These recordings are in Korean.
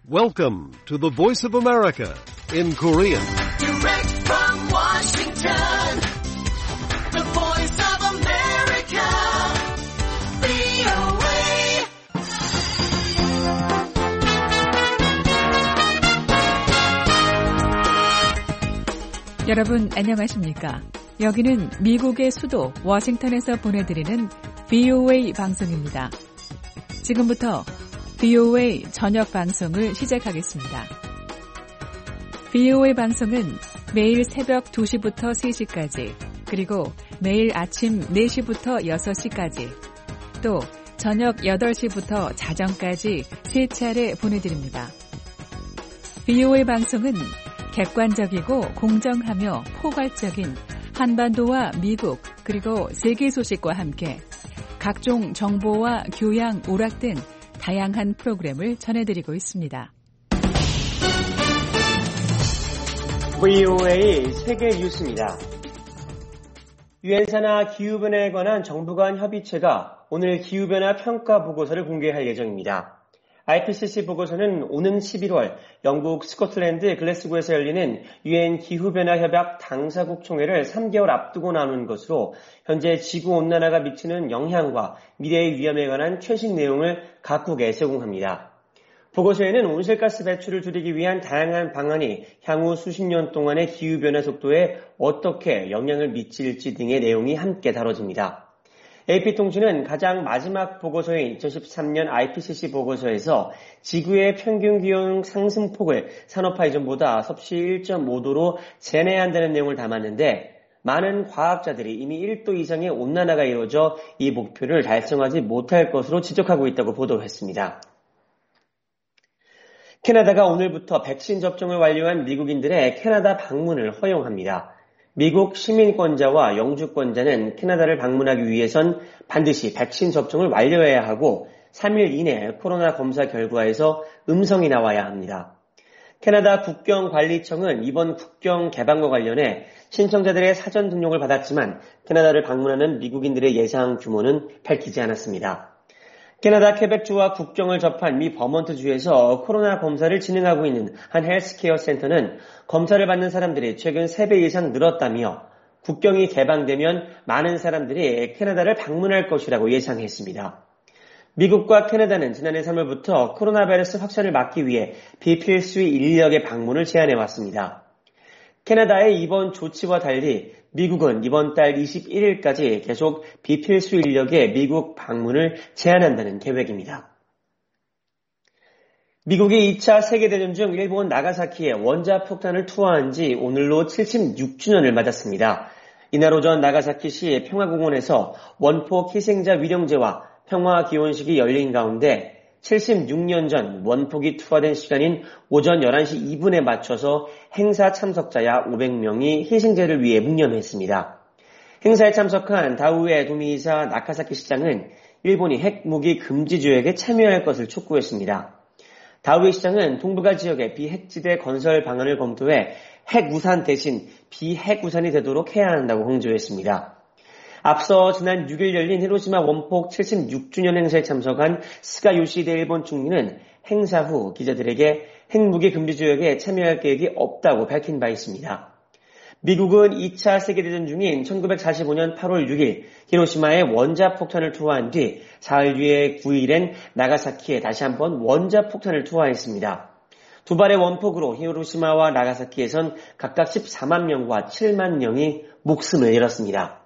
Welcome to the Voice of America in Korean. Direct from Washington, the Voice of America, VOA. 여러분 안녕하십니까? 여기는 미국의 수도 워싱턴에서 보내드리는 VOA 방송입니다. 지금부터 VOA 저녁 방송을 시작하겠습니다. VOA 방송은 매일 새벽 2시부터 3시까지, 그리고 매일 아침 4시부터 6시까지, 또 저녁 8시부터 자정까지 3차례 보내드립니다. VOA 방송은 객관적이고 공정하며 포괄적인 한반도와 미국 그리고 세계 소식과 함께 각종 정보와 교양, 오락 등 다양한 프로그램을 전해드리고 있습니다. VOA 세계 뉴스입니다. 유엔사나 기후변화에 관한 정부 간 협의체가 오늘 기후변화 평가 보고서를 공개할 예정입니다. IPCC 보고서는 오는 11월 영국 스코틀랜드 글래스고에서 열리는 유엔 기후변화협약 당사국 총회를 3개월 앞두고 나눈 것으로 현재 지구온난화가 미치는 영향과 미래의 위험에 관한 최신 내용을 각국에 제공합니다. 보고서에는 온실가스 배출을 줄이기 위한 다양한 방안이 향후 수십 년 동안의 기후변화 속도에 어떻게 영향을 미칠지 등의 내용이 함께 다뤄집니다. AP통신은 가장 마지막 보고서인 2013년 IPCC 보고서에서 지구의 평균 기온 상승폭을 산업화 이전보다 섭씨 1.5도로 제한해야 한다는 내용을 담았는데 많은 과학자들이 이미 1도 이상의 온난화가 이루어져 이 목표를 달성하지 못할 것으로 지적하고 있다고 보도했습니다. 캐나다가 오늘부터 백신 접종을 완료한 미국인들의 캐나다 방문을 허용합니다. 미국 시민권자와 영주권자는 캐나다를 방문하기 위해선 반드시 백신 접종을 완료해야 하고 3일 이내 코로나 검사 결과에서 음성이 나와야 합니다. 캐나다 국경관리청은 이번 국경 개방과 관련해 신청자들의 사전 등록을 받았지만 캐나다를 방문하는 미국인들의 예상 규모는 밝히지 않았습니다. 캐나다 퀘벡주와 국경을 접한 미 버몬트주에서 코로나 검사를 진행하고 있는 한 헬스케어 센터는 검사를 받는 사람들이 최근 3배 이상 늘었다며 국경이 개방되면 많은 사람들이 캐나다를 방문할 것이라고 예상했습니다. 미국과 캐나다는 지난해 3월부터 코로나 바이러스 확산을 막기 위해 비필수의 인력의 방문을 제한해왔습니다. 캐나다의 이번 조치와 달리 미국은 이번 달 21일까지 계속 비필수 인력의 미국 방문을 제한한다는 계획입니다. 미국이 2차 세계대전 중 일본 나가사키에 원자폭탄을 투하한 지 오늘로 76주년을 맞았습니다. 이날 오전 나가사키시 평화공원에서 원폭 희생자 위령제와 평화기원식이 열린 가운데 76년 전 원폭이 투하된 시간인 오전 11시 2분에 맞춰서 행사 참석자 약 500명이 희생제를 위해 묵념했습니다. 행사에 참석한 다우에 도미이사 나카사키 시장은 일본이 핵무기 금지 조약에 참여할 것을 촉구했습니다. 다우에 시장은 동북아 지역의 비핵지대 건설 방안을 검토해 핵우산 대신 비핵우산이 되도록 해야 한다고 강조했습니다. 앞서 지난 6일 열린 히로시마 원폭 76주년 행사에 참석한 스가 요시히데 일본 총리는 행사 후 기자들에게 핵무기 금지 조약에 참여할 계획이 없다고 밝힌 바 있습니다. 미국은 2차 세계대전 중인 1945년 8월 6일 히로시마에 원자폭탄을 투하한 뒤 사흘 뒤에 9일엔 나가사키에 다시 한번 원자폭탄을 투하했습니다. 두 발의 원폭으로 히로시마와 나가사키에선 각각 14만 명과 7만 명이 목숨을 잃었습니다.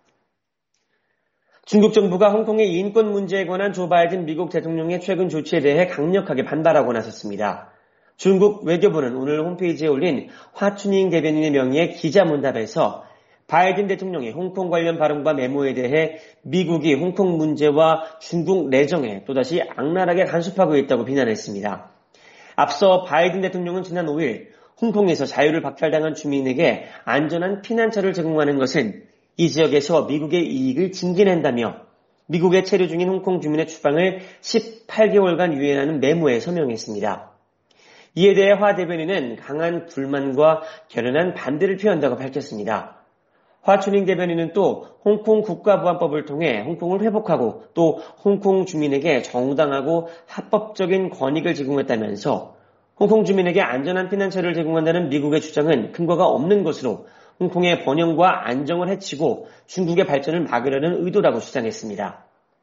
중국 정부가 홍콩의 인권 문제에 관한 조 바이든 미국 대통령의 최근 조치에 대해 강력하게 반발하고 나섰습니다. 중국 외교부는 오늘 홈페이지에 올린 화춘잉 대변인의 명의의 기자문답에서 바이든 대통령의 홍콩 관련 발언과 메모에 대해 미국이 홍콩 문제와 중국 내정에 또다시 악랄하게 간섭하고 있다고 비난했습니다. 앞서 바이든 대통령은 지난 5일 홍콩에서 자유를 박탈당한 주민에게 안전한 피난처를 제공하는 것은 이 지역에서 미국의 이익을 증진한다며 미국에 체류 중인 홍콩 주민의 추방을 18개월간 유예하는 메모에 서명했습니다. 이에 대해 화 대변인은 강한 불만과 결연한 반대를 표한다고 밝혔습니다. 화춘잉 대변인은 또 홍콩 국가보안법을 통해 홍콩을 회복하고 또 홍콩 주민에게 정당하고 합법적인 권익을 제공했다면서 홍콩 주민에게 안전한 피난처를 제공한다는 미국의 주장은 근거가 없는 것으로 홍콩의 번영과 안정을 해치고 중국의 발전을 막으려는 의도라고 주장했습니다.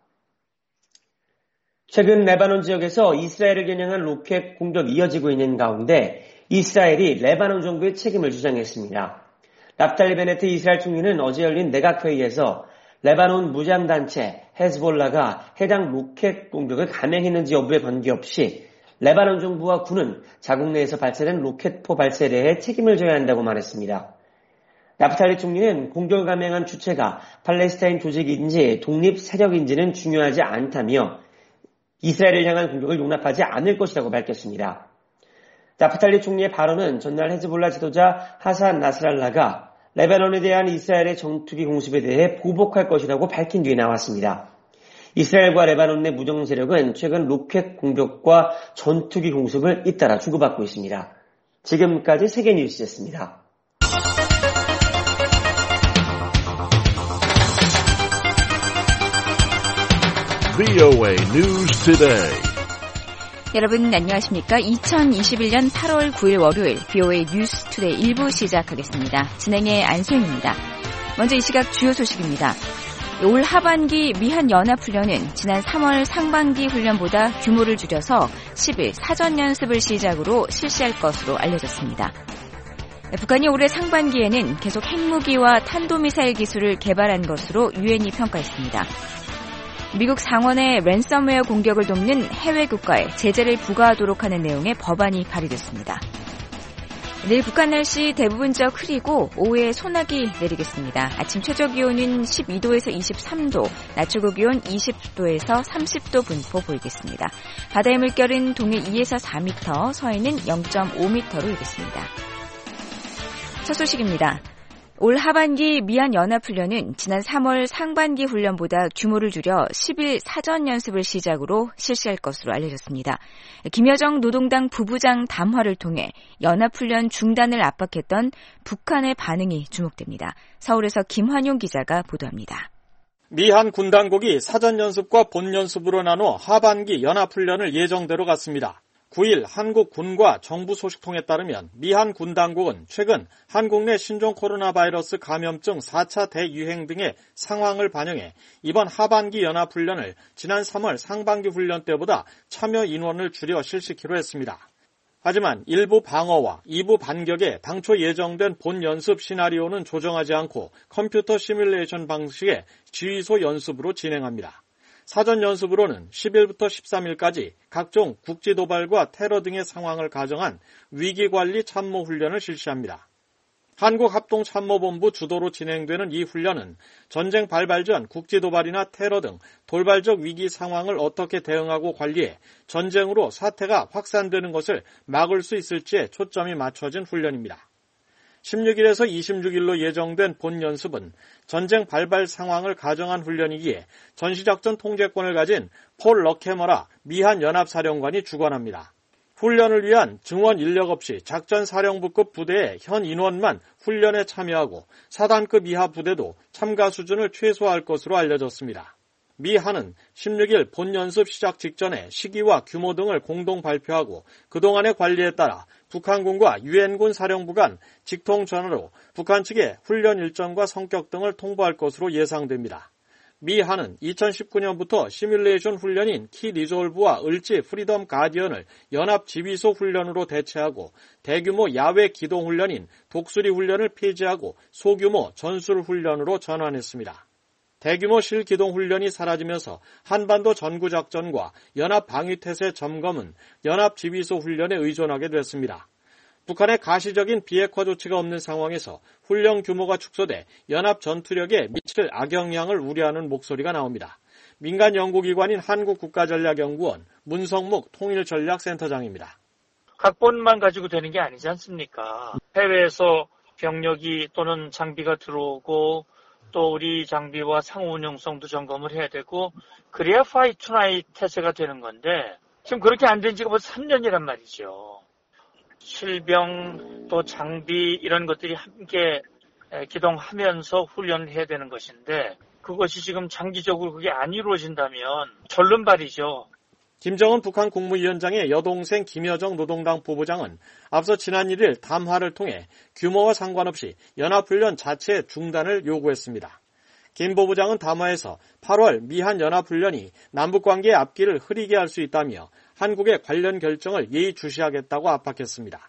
최근 레바논 지역에서 이스라엘을 겨냥한 로켓 공격이 이어지고 있는 가운데 이스라엘이 레바논 정부의 책임을 주장했습니다. 납달리 베네트 이스라엘 총리는 어제 열린 내각회의에서 레바논 무장단체 헤즈볼라가 해당 로켓 공격을 감행했는지 여부에 관계없이 레바논 정부와 군은 자국 내에서 발사된 로켓포 발사에 대해 책임을 져야 한다고 말했습니다. 나프탈리 총리는 공격을 감행한 주체가 팔레스타인 조직인지 독립 세력인지는 중요하지 않다며 이스라엘을 향한 공격을 용납하지 않을 것이라고 밝혔습니다. 나프탈리 총리의 발언은 전날 헤즈볼라 지도자 하산 나스랄라가 레바논에 대한 이스라엘의 전투기 공습에 대해 보복할 것이라고 밝힌 뒤에 나왔습니다. 이스라엘과 레바논 내 무장 세력은 최근 로켓 공격과 전투기 공습을 잇따라 주고받고 있습니다. 지금까지 세계뉴스였습니다. VOA News Today. 여러분 안녕하십니까? 2021년 8월 9일 월요일 VOA 뉴스 투데이 1부 시작하겠습니다. 진행의 안소영입니다. 먼저 이 시각 주요 소식입니다. 올 하반기 미한 연합훈련은 지난 3월 상반기 훈련보다 규모를 줄여서 10일 사전연습을 시작으로 실시할 것으로 알려졌습니다. 북한이 올해 상반기에는 계속 핵무기와 탄도미사일 기술을 개발한 것으로 유엔이 평가했습니다. 미국 상원의 랜섬웨어 공격을 돕는 해외 국가에 제재를 부과하도록 하는 내용의 법안이 발의됐습니다. 내일 북한 날씨 대부분적 흐리고 오후에 소나기 내리겠습니다. 아침 최저기온은 12도에서 23도, 낮 최고기온 20도에서 30도 분포 보이겠습니다. 바다의 물결은 동해 2에서 4m, 서해는 0.5m로 일겠습니다. 첫 소식입니다. 올 하반기 미한연합훈련은 지난 3월 상반기 훈련보다 규모를 줄여 10일 사전연습을 시작으로 실시할 것으로 알려졌습니다. 김여정 노동당 부부장 담화를 통해 연합훈련 중단을 압박했던 북한의 반응이 주목됩니다. 서울에서 김환용 기자가 보도합니다. 미한 군당국이 사전연습과 본연습으로 나눠 하반기 연합훈련을 예정대로 갔습니다. 9일 한국 군과 정부 소식통에 따르면 미한 군당국은 최근 한국 내 신종 코로나 바이러스 감염증 4차 대유행 등의 상황을 반영해 이번 하반기 연합훈련을 지난 3월 상반기 훈련 때보다 참여 인원을 줄여 실시키로 했습니다. 하지만 일부 방어와 2부 반격에 당초 예정된 본 연습 시나리오는 조정하지 않고 컴퓨터 시뮬레이션 방식의 지휘소 연습으로 진행합니다. 사전 연습으로는 10일부터 13일까지 각종 국지 도발과 테러 등의 상황을 가정한 위기관리 참모 훈련을 실시합니다. 한국합동참모본부 주도로 진행되는 이 훈련은 전쟁 발발 전 국지 도발이나 테러 등 돌발적 위기 상황을 어떻게 대응하고 관리해 전쟁으로 사태가 확산되는 것을 막을 수 있을지에 초점이 맞춰진 훈련입니다. 16일에서 26일로 예정된 본 연습은 전쟁 발발 상황을 가정한 훈련이기에 전시작전 통제권을 가진 폴 러케머라 미한 연합사령관이 주관합니다. 훈련을 위한 증원 인력 없이 작전사령부급 부대의 현 인원만 훈련에 참여하고 사단급 이하 부대도 참가 수준을 최소화할 것으로 알려졌습니다. 미한은 16일 본 연습 시작 직전에 시기와 규모 등을 공동 발표하고 그동안의 관리에 따라 북한군과 유엔군 사령부 간 직통 전화로 북한 측의 훈련 일정과 성격 등을 통보할 것으로 예상됩니다. 미한은 2019년부터 시뮬레이션 훈련인 키 리졸브와 을지 프리덤 가디언을 연합 지휘소 훈련으로 대체하고 대규모 야외 기동 훈련인 독수리 훈련을 폐지하고 소규모 전술 훈련으로 전환했습니다. 대규모 실기동 훈련이 사라지면서 한반도 전구작전과 연합 방위태세 점검은 연합 지휘소 훈련에 의존하게 됐습니다. 북한의 가시적인 비핵화 조치가 없는 상황에서 훈련 규모가 축소돼 연합 전투력에 미칠 악영향을 우려하는 목소리가 나옵니다. 민간 연구기관인 한국국가전략연구원 문성묵 통일전략센터장입니다. 각본만 가지고 되는 게 아니지 않습니까? 해외에서 병력이 또는 장비가 들어오고 또 우리 장비와 상호 운용성도 점검을 해야 되고 그래야 파이트 투나잇 태세가 되는 건데 지금 그렇게 안 된 지가 벌써 3년이란 말이죠. 실병 또 장비 이런 것들이 함께 기동하면서 훈련을 해야 되는 것인데 그것이 지금 장기적으로 그게 안 이루어진다면 절름발이죠. 김정은 북한 국무위원장의 여동생 김여정 노동당 부부장은 앞서 지난 1일 담화를 통해 규모와 상관없이 연합훈련 자체 중단을 요구했습니다. 김 부부장은 담화에서 8월 미한 연합훈련이 남북관계의 앞길을 흐리게 할 수 있다며 한국의 관련 결정을 예의주시하겠다고 압박했습니다.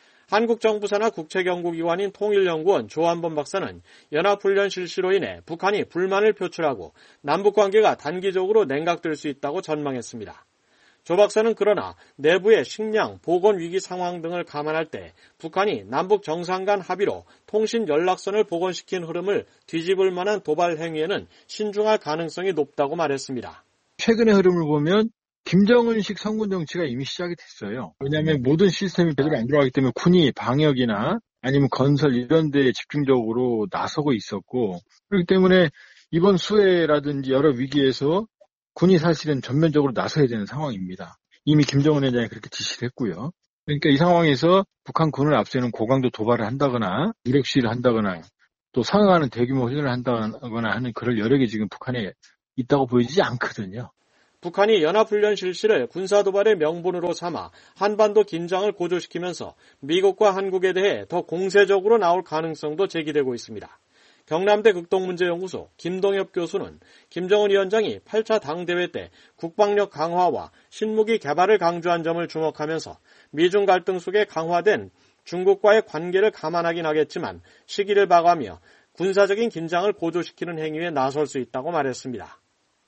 한국 정부 산하 국책연구기관인 통일연구원 조한범 박사는 연합훈련 실시로 인해 북한이 불만을 표출하고 남북관계가 단기적으로 냉각될 수 있다고 전망했습니다. 조 박사는 그러나 내부의 식량, 보건 위기 상황 등을 감안할 때 북한이 남북 정상 간 합의로 통신 연락선을 복원시킨 흐름을 뒤집을 만한 도발 행위에는 신중할 가능성이 높다고 말했습니다. 최근의 흐름을 보면 김정은식 성군 정치가 이미 시작이 됐어요. 왜냐하면 모든 시스템이 제대로 안 들어가기 때문에 군이 방역이나 아니면 건설 이런 데에 집중적으로 나서고 있었고, 그렇기 때문에 이번 수해라든지 여러 위기에서 군이 사실은 전면적으로 나서야 되는 상황입니다. 이미 김정은 회장이 그렇게 지시를 했고요. 그러니까 이 상황에서 북한 군을 앞세우는 고강도 도발을 한다거나 무력 시위를 한다거나 또 상응하는 대규모 훈련을 한다거나 하는 그럴 여력이 지금 북한에 있다고 보이지 않거든요. 북한이 연합훈련 실시를 군사도발의 명분으로 삼아 한반도 긴장을 고조시키면서 미국과 한국에 대해 더 공세적으로 나올 가능성도 제기되고 있습니다. 경남대 극동문제연구소 김동엽 교수는 김정은 위원장이 8차 당대회 때 국방력 강화와 신무기 개발을 강조한 점을 주목하면서 미중 갈등 속에 강화된 중국과의 관계를 감안하긴 하겠지만 시기를 봐가며 군사적인 긴장을 고조시키는 행위에 나설 수 있다고 말했습니다.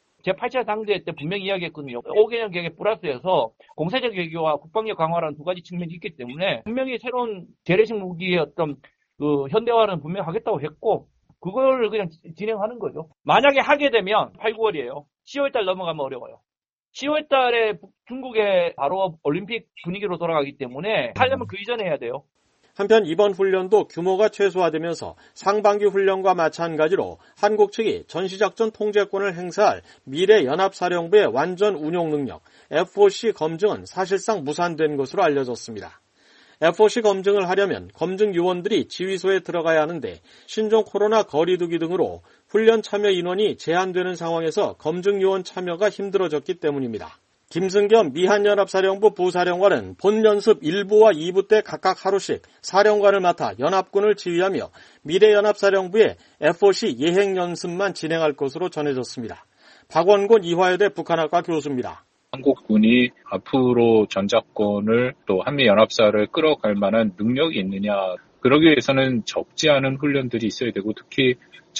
제8차 당대회 때 분명히 이야기했거든요. 5개년 계획 플러스에서 공세적 외교와 국방력 강화라는 두 가지 측면이 있기 때문에 분명히 새로운 재래식 무기의 어떤 그 현대화는 분명히 하겠다고 했고, 그걸 그냥 진행하는 거죠. 만약에 하게 되면 8, 9월이에요. 10월달 넘어가면 어려워요. 10월달에 중국의 바로 올림픽 분위기로 돌아가기 때문에 하려면 그 이전에 해야 돼요. 한편 이번 훈련도 규모가 최소화되면서 상반기 훈련과 마찬가지로 한국 측이 전시작전 통제권을 행사할 미래연합사령부의 완전 운용 능력 FOC 검증은 사실상 무산된 것으로 알려졌습니다. FOC 검증을 하려면 검증 요원들이 지휘소에 들어가야 하는데 신종 코로나 거리두기 등으로 훈련 참여 인원이 제한되는 상황에서 검증 요원 참여가 힘들어졌기 때문입니다. 김승겸 미한연합사령부 부사령관은 본 연습 1부와 2부 때 각각 하루씩 사령관을 맡아 연합군을 지휘하며 미래연합사령부의 FOC 예행연습만 진행할 것으로 전해졌습니다. 박원곤 이화여대 북한학과 교수입니다. 한국군이 앞으로 전작권을 또 한미연합사를 끌어갈 만한 능력이 있느냐, 그러기 위해서는 적지 않은 훈련들이 있어야 되고 특히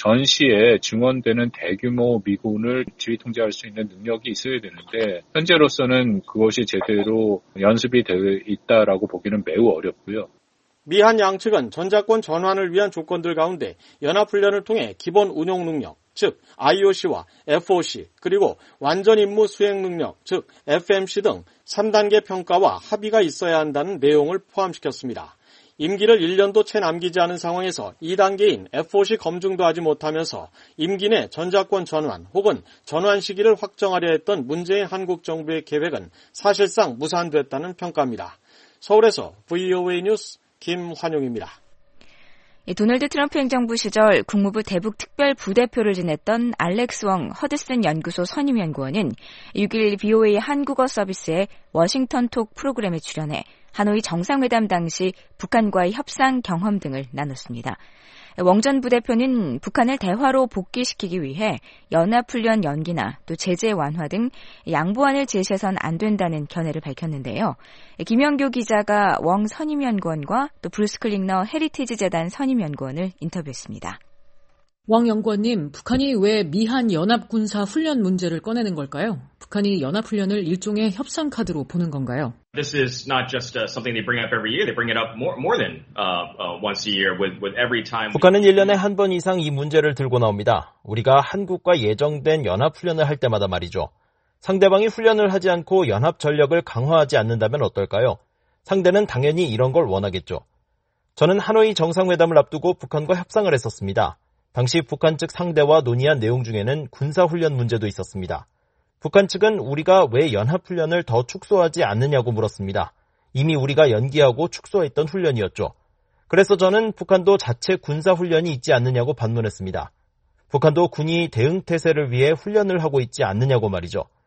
전시에 증원되는 대규모 미군을 지휘 통제할 수 있는 능력이 있어야 되는데 현재로서는 그것이 제대로 연습이 되어 있다라고 보기는 매우 어렵고요. 미한 양측은 전작권 전환을 위한 조건들 가운데 연합훈련을 통해 기본 운용 능력, 즉 IOC와 FOC, 그리고 완전 임무 수행 능력, 즉 FMC 등 3단계 평가와 합의가 있어야 한다는 내용을 포함시켰습니다. 임기를 1년도 채 남기지 않은 상황에서 2단계인 FOC 검증도 하지 못하면서 임기 내 전작권 전환 혹은 전환 시기를 확정하려 했던 문재인 한국 정부의 계획은 사실상 무산됐다는 평가입니다. 서울에서 VOA 뉴스 김환용입니다. 도널드 트럼프 행정부 시절 국무부 대북 특별 부대표를 지냈던 알렉스 웡 허드슨 연구소 선임연구원은 6일 BOA 한국어 서비스의 워싱턴 톡 프로그램에 출연해 하노이 정상회담 당시 북한과의 협상 경험 등을 나눴습니다. 웡 전 부대표는 북한을 대화로 복귀시키기 위해 연합훈련 연기나 또 제재 완화 등 양보안을 제시해선 안 된다는 견해를 밝혔는데요. 김영교 기자가 웡 선임연구원과 또 브루스 클링너 헤리티지 재단 선임연구원을 인터뷰했습니다. 왕 연구원님, 북한이 왜 미한 연합군사 훈련 문제를 꺼내는 걸까요? 북한이 연합훈련을 일종의 협상 카드로 보는 건가요? This is not just something they bring up every year. They bring it up more than once a year with every time. 북한은 1년에 한 번 이상 이 문제를 들고 나옵니다. 우리가 한국과 예정된 연합훈련을 할 때마다 말이죠. 상대방이 훈련을 하지 않고 연합 전력을 강화하지 않는다면 어떨까요? 상대는 당연히 이런 걸 원하겠죠. 저는 하노이 정상회담을 앞두고 북한과 협상을 했었습니다. 당시 북한 측 상대와 논의한 내용 중에는 군사훈련 문제도 있었습니다. 북한 측은 우리가 왜 연합훈련을 더 축소하지 않느냐고 물었습니다. 이미 우리가 연기하고 축소했던 훈련이었죠. 그래서 저는 북한도 자체 군사훈련이 있지 않느냐고 반문했습니다. 북한도 군이 대응태세를 위해 훈련을 하고 있지 않느냐고 말이죠.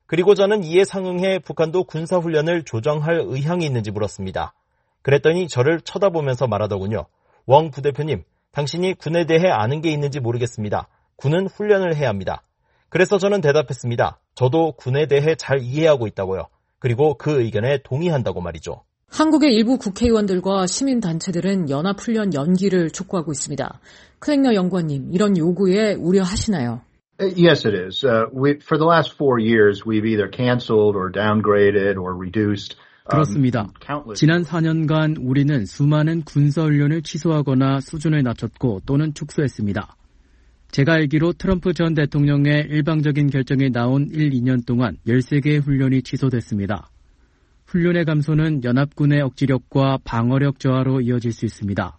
그리고 저는 이에 상응해 북한도 군사훈련을 조정할 의향이 있는지 물었습니다. 그랬더니 저를 쳐다보면서 말하더군요. 웡 부대표님, 당신이 군에 대해 아는 게 있는지 모르겠습니다. 군은 훈련을 해야 합니다. 그래서 저는 대답했습니다. 저도 군에 대해 잘 이해하고 있다고요. 그리고 그 의견에 동의한다고 말이죠. 한국의 일부 국회의원들과 시민단체들은 연합훈련 연기를 촉구하고 있습니다. 클랭너 연구원님, 이런 요구에 우려하시나요? Yes, it is. For the last 4 years, we've either canceled or downgraded or reduced. 그렇습니다. 지난 4년간 우리는 수많은 군사훈련을 취소하거나 수준을 낮췄고 또는 축소했습니다. 제가 알기로 트럼프 전 대통령의 일방적인 결정이 나온 1, 2년 동안 13개의 훈련이 취소됐습니다. 훈련의 감소는 연합군의 억지력과 방어력 저하로 이어질 수 있습니다.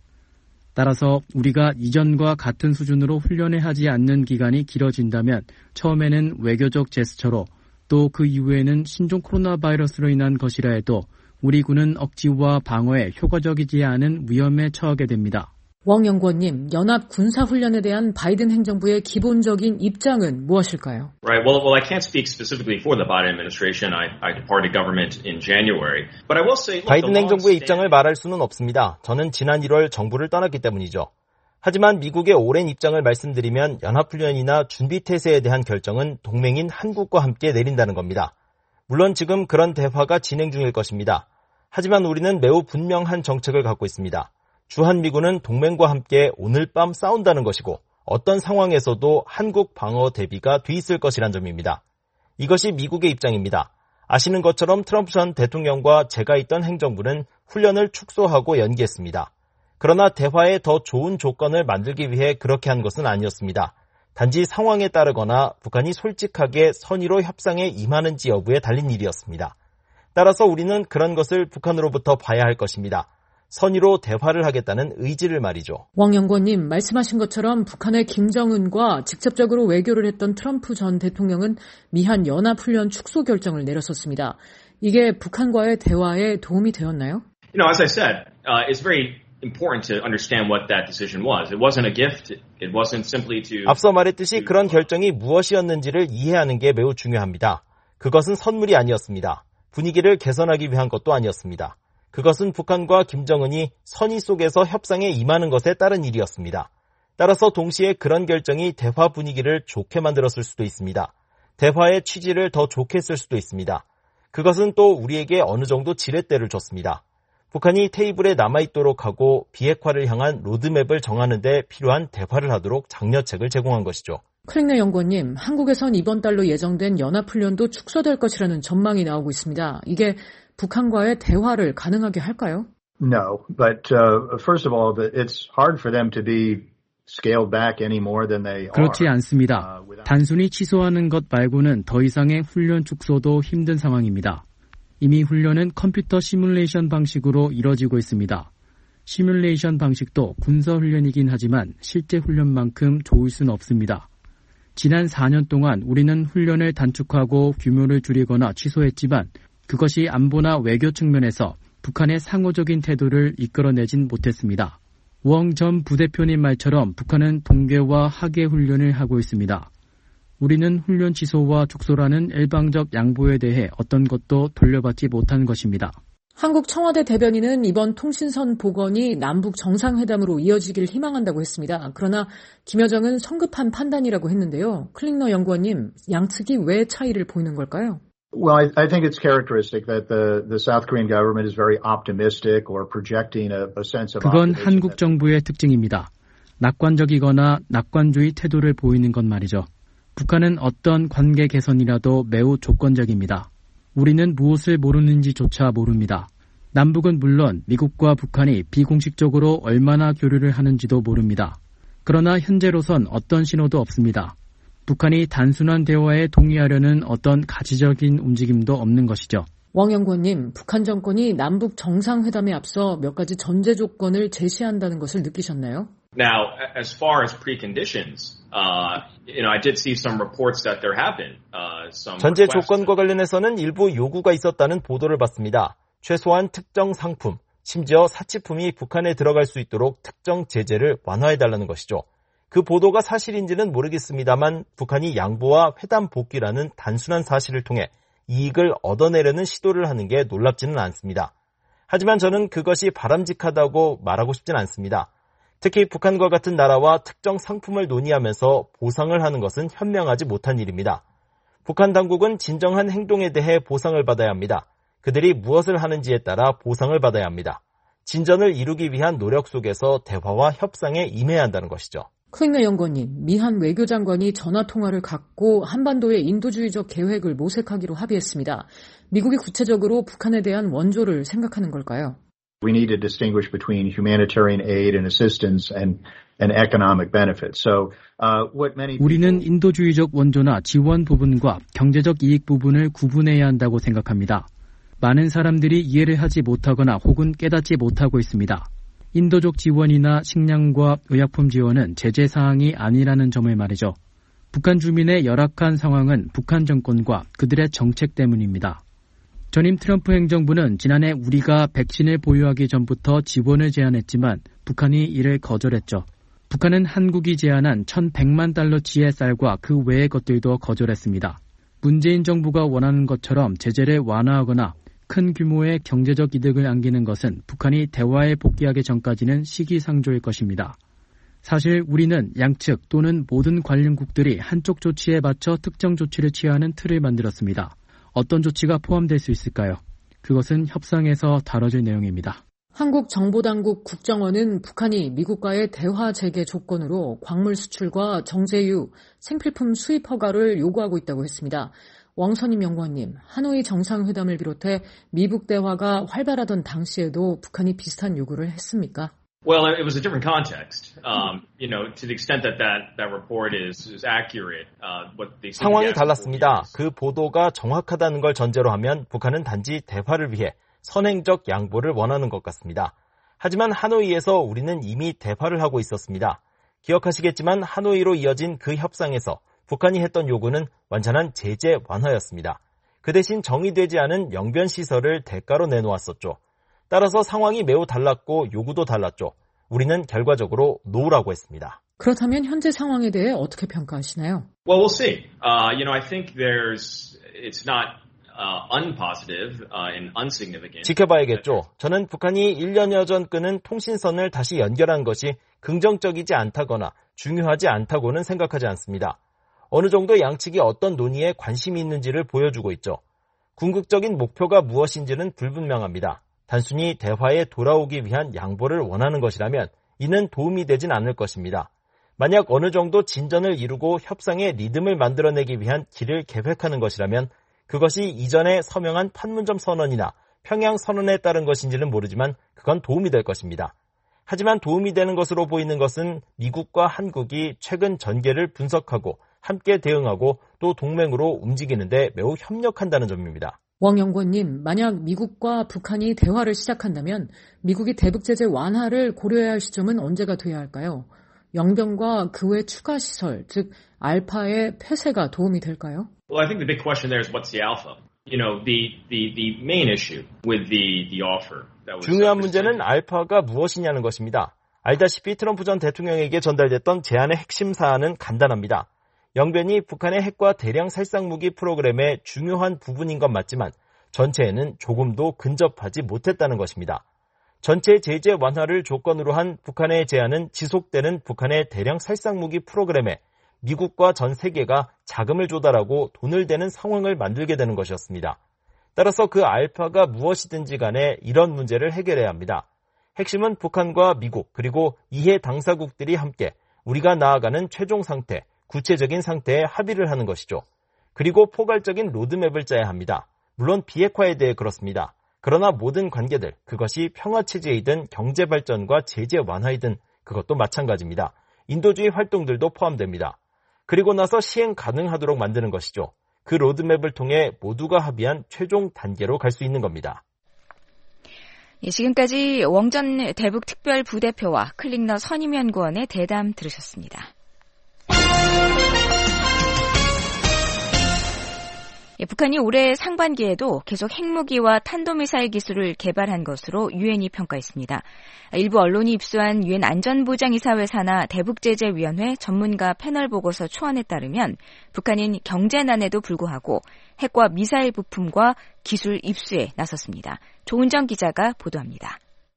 따라서 우리가 이전과 같은 수준으로 훈련을 하지 않는 기간이 길어진다면 처음에는 외교적 제스처로 또 그 이후에는 신종 코로나 바이러스로 인한 것이라 해도 우리 군은 억지와 방어에 효과적이지 않은 위험에 처하게 됩니다. 웡 연구원님, 연합 군사훈련에 대한 바이든 행정부의 기본적인 입장은 무엇일까요? Right. Well, I can't speak specifically for the Biden administration. I departed government in January. But I will say, 바이든 행정부의 입장을 말할 수는 없습니다. 저는 지난 1월 정부를 떠났기 때문이죠. 하지만 미국의 오랜 입장을 말씀드리면 연합훈련이나 준비태세에 대한 결정은 동맹인 한국과 함께 내린다는 겁니다. 물론 지금 그런 대화가 진행 중일 것입니다. 하지만 우리는 매우 분명한 정책을 갖고 있습니다. 주한미군은 동맹과 함께 오늘 밤 싸운다는 것이고 어떤 상황에서도 한국 방어 대비가 돼 있을 것이란 점입니다. 이것이 미국의 입장입니다. 아시는 것처럼 트럼프 전 대통령과 제가 있던 행정부는 훈련을 축소하고 연기했습니다. 그러나 대화에 더 좋은 조건을 만들기 위해 그렇게 한 것은 아니었습니다. 단지 상황에 따르거나 북한이 솔직하게 선의로 협상에 임하는지 여부에 달린 일이었습니다. 따라서 우리는 그런 것을 북한으로부터 봐야 할 것입니다. 선의로 대화를 하겠다는 의지를 말이죠. 웡 연구원님, 말씀하신 것처럼 북한의 김정은과 직접적으로 외교를 했던 트럼프 전 대통령은 미한 연합훈련 축소 결정을 내렸었습니다. 이게 북한과의 대화에 도움이 되었나요? As I said, it's very important to understand what that decision was. It wasn't a gift. It wasn't simply to. 앞서 말했듯이 그런 결정이 무엇이었는지를 이해하는 게 매우 중요합니다. 그것은 선물이 아니었습니다. 분위기를 개선하기 위한 것도 아니었습니다. 그것은 북한과 김정은이 선의 속에서 협상에 임하는 것에 따른 일이었습니다. 따라서 동시에 그런 결정이 대화 분위기를 좋게 만들었을 수도 있습니다. 대화의 취지를 더 좋게 했을 수도 있습니다. 그것은 또 우리에게 어느 정도 지렛대를 줬습니다. 북한이 테이블에 남아있도록 하고 비핵화를 향한 로드맵을 정하는 데 필요한 대화를 하도록 장려책을 제공한 것이죠. 클랭너 연구원님, 한국에선 이번 달로 예정된 연합훈련도 축소될 것이라는 전망이 나오고 있습니다. 이게 북한과의 대화를 가능하게 할까요? No, but first of all, it's hard for them to be scaled back any more than they are. 그렇지 않습니다. 단순히 취소하는 것 말고는 더 이상의 훈련 축소도 힘든 상황입니다. 이미 훈련은 컴퓨터 시뮬레이션 방식으로 이뤄지고 있습니다. 시뮬레이션 방식도 군사훈련이긴 하지만 실제 훈련만큼 좋을 수는 없습니다. 지난 4년 동안 우리는 훈련을 단축하고 규모를 줄이거나 취소했지만 그것이 안보나 외교 측면에서 북한의 상호적인 태도를 이끌어내진 못했습니다. 웡 전 부대표님 말처럼 북한은 동계와 하계 훈련을 하고 있습니다. 우리는 훈련 취소와 축소라는 일방적 양보에 대해 어떤 것도 돌려받지 못한 것입니다. 한국 청와대 대변인은 이번 통신선 복원이 남북 정상회담으로 이어지길 희망한다고 했습니다. 그러나 김여정은 성급한 판단이라고 했는데요. 클랭너 연구원님, 양측이 왜 차이를 보이는 걸까요? Well, I think it's characteristic that the South Korean government is very optimistic or projecting a sense of 그건 한국 정부의 특징입니다. 낙관적이거나 낙관주의 태도를 보이는 것 말이죠. 북한은 어떤 관계 개선이라도 매우 조건적입니다. 우리는 무엇을 모르는지조차 모릅니다. 남북은 물론 미국과 북한이 비공식적으로 얼마나 교류를 하는지도 모릅니다. 그러나 현재로선 어떤 신호도 없습니다. 북한이 단순한 대화에 동의하려는 어떤 가치적인 움직임도 없는 것이죠. 웡 연구원님, 북한 정권이 남북 정상회담에 앞서 몇 가지 전제 조건을 제시한다는 것을 느끼셨나요? Now, as far as preconditions, I did see some reports that there have been some. 전제 조건과 관련해서는 일부 요구가 있었다는 보도를 봤습니다. 최소한 특정 상품, 심지어 사치품이 북한에 들어갈 수 있도록 특정 제재를 완화해달라는 것이죠. 그 보도가 사실인지는 모르겠습니다만 북한이 양보와 회담 복귀라는 단순한 사실을 통해 이익을 얻어내려는 시도를 하는 게 놀랍지는 않습니다. 하지만 저는 그것이 바람직하다고 말하고 싶진 않습니다. 특히 북한과 같은 나라와 특정 상품을 논의하면서 보상을 하는 것은 현명하지 못한 일입니다. 북한 당국은 진정한 행동에 대해 보상을 받아야 합니다. 그들이 무엇을 하는지에 따라 보상을 받아야 합니다. 진전을 이루기 위한 노력 속에서 대화와 협상에 임해야 한다는 것이죠. 클링너 연구원님, 미한 외교장관이 전화통화를 갖고 한반도의 인도주의적 계획을 모색하기로 합의했습니다. 미국이 구체적으로 북한에 대한 원조를 생각하는 걸까요? We need to distinguish between humanitarian aid and assistance and economic benefit. So, what many 우리는 인도주의적 원조나 지원 부분과 경제적 이익 부분을 구분해야 한다고 생각합니다. 많은 사람들이 이해를 하지 못하거나 혹은 깨닫지 못하고 있습니다. 인도적 지원이나 식량과 의약품 지원은 제재 사항이 아니라는 점을 말이죠. 북한 주민의 열악한 상황은 북한 정권과 그들의 정책 때문입니다. 전임 트럼프 행정부는 지난해 우리가 백신을 보유하기 전부터 지원을 제안했지만 북한이 이를 거절했죠. 북한은 한국이 제안한 1,100만 달러치의 쌀과 그 외의 것들도 거절했습니다. 문재인 정부가 원하는 것처럼 제재를 완화하거나 큰 규모의 경제적 이득을 안기는 것은 북한이 대화에 복귀하기 전까지는 시기상조일 것입니다. 사실 우리는 양측 또는 모든 관련국들이 한쪽 조치에 맞춰 특정 조치를 취하는 틀을 만들었습니다. 어떤 조치가 포함될 수 있을까요? 그것은 협상에서 다뤄질 내용입니다. 한국 정보당국 국정원은 북한이 미국과의 대화 재개 조건으로 광물 수출과 정제유, 생필품 수입 허가를 요구하고 있다고 했습니다. 왕선임 연구원님, 하노이 정상회담을 비롯해 미북 대화가 활발하던 당시에도 북한이 비슷한 요구를 했습니까? Well, it was a different context. To the extent that report is accurate, what they 상황이 달랐습니다. 그 보도가 정확하다는 걸 전제로 하면 북한은 단지 대화를 위해 선행적 양보를 원하는 것 같습니다. 하지만 하노이에서 우리는 이미 대화를 하고 있었습니다. 기억하시겠지만 하노이로 이어진 그 협상에서 북한이 했던 요구는 완전한 제재 완화였습니다. 그 대신 정의되지 않은 영변 시설을 대가로 내놓았었죠. 따라서 상황이 매우 달랐고 요구도 달랐죠. 우리는 결과적으로 노라고 했습니다. 그렇다면 현재 상황에 대해 어떻게 평가하시나요? Well, we'll see. I think it's not unpositive and unsignificant. 지켜봐야겠죠. 저는 북한이 1년여 전 끊은 통신선을 다시 연결한 것이 긍정적이지 않다거나 중요하지 않다고는 생각하지 않습니다. 어느 정도 양측이 어떤 논의에 관심이 있는지를 보여주고 있죠. 궁극적인 목표가 무엇인지는 불분명합니다. 단순히 대화에 돌아오기 위한 양보를 원하는 것이라면 이는 도움이 되진 않을 것입니다. 만약 어느 정도 진전을 이루고 협상의 리듬을 만들어내기 위한 길을 계획하는 것이라면 그것이 이전에 서명한 판문점 선언이나 평양 선언에 따른 것인지는 모르지만 그건 도움이 될 것입니다. 하지만 도움이 되는 것으로 보이는 것은 미국과 한국이 최근 전개를 분석하고 함께 대응하고 또 동맹으로 움직이는데 매우 협력한다는 점입니다. 왕 연구원님, 만약 미국과 북한이 대화를 시작한다면 미국이 대북 제재 완화를 고려해야 할 시점은 언제가 돼야 할까요? 영변과 그 외 추가 시설, 즉 알파의 폐쇄가 도움이 될까요? Well, I think the big question there is what's the alpha? The main issue with the offer. 중요한 문제는 알파가 무엇이냐는 것입니다. 알다시피 트럼프 전 대통령에게 전달됐던 제안의 핵심 사안은 간단합니다. 영변이 북한의 핵과 대량 살상무기 프로그램의 중요한 부분인 것 맞지만 전체에는 조금도 근접하지 못했다는 것입니다. 전체 제재 완화를 조건으로 한 북한의 제안은 지속되는 북한의 대량 살상무기 프로그램에 미국과 전 세계가 자금을 조달하고 돈을 대는 상황을 만들게 되는 것이었습니다. 따라서 그 알파가 무엇이든지 간에 이런 문제를 해결해야 합니다. 핵심은 북한과 미국 그리고 이해 당사국들이 함께 우리가 나아가는 최종 상태, 구체적인 상태에 합의를 하는 것이죠. 그리고 포괄적인 로드맵을 짜야 합니다. 물론 비핵화에 대해 그렇습니다. 그러나 모든 관계들, 그것이 평화체제이든 경제발전과 제재 완화이든 그것도 마찬가지입니다. 인도주의 활동들도 포함됩니다. 그리고 나서 시행 가능하도록 만드는 것이죠. 그 로드맵을 통해 모두가 합의한 최종 단계로 갈 수 있는 겁니다. 지금까지 왕전 대북 특별 부대표와 클링너 선임 연구원의 대담 들으셨습니다. 북한이 올해 상반기에도 계속 핵무기와 탄도미사일 기술을 개발한 것으로 유엔이 평가했습니다. 일부 언론이 입수한 유엔 안전보장이사회 산하 대북제재위원회 전문가 패널 보고서 초안에 따르면 북한인 경제난에도 불구하고 핵과 미사일 부품과 기술 입수에 나섰습니다. 조은정 기자가 보도합니다.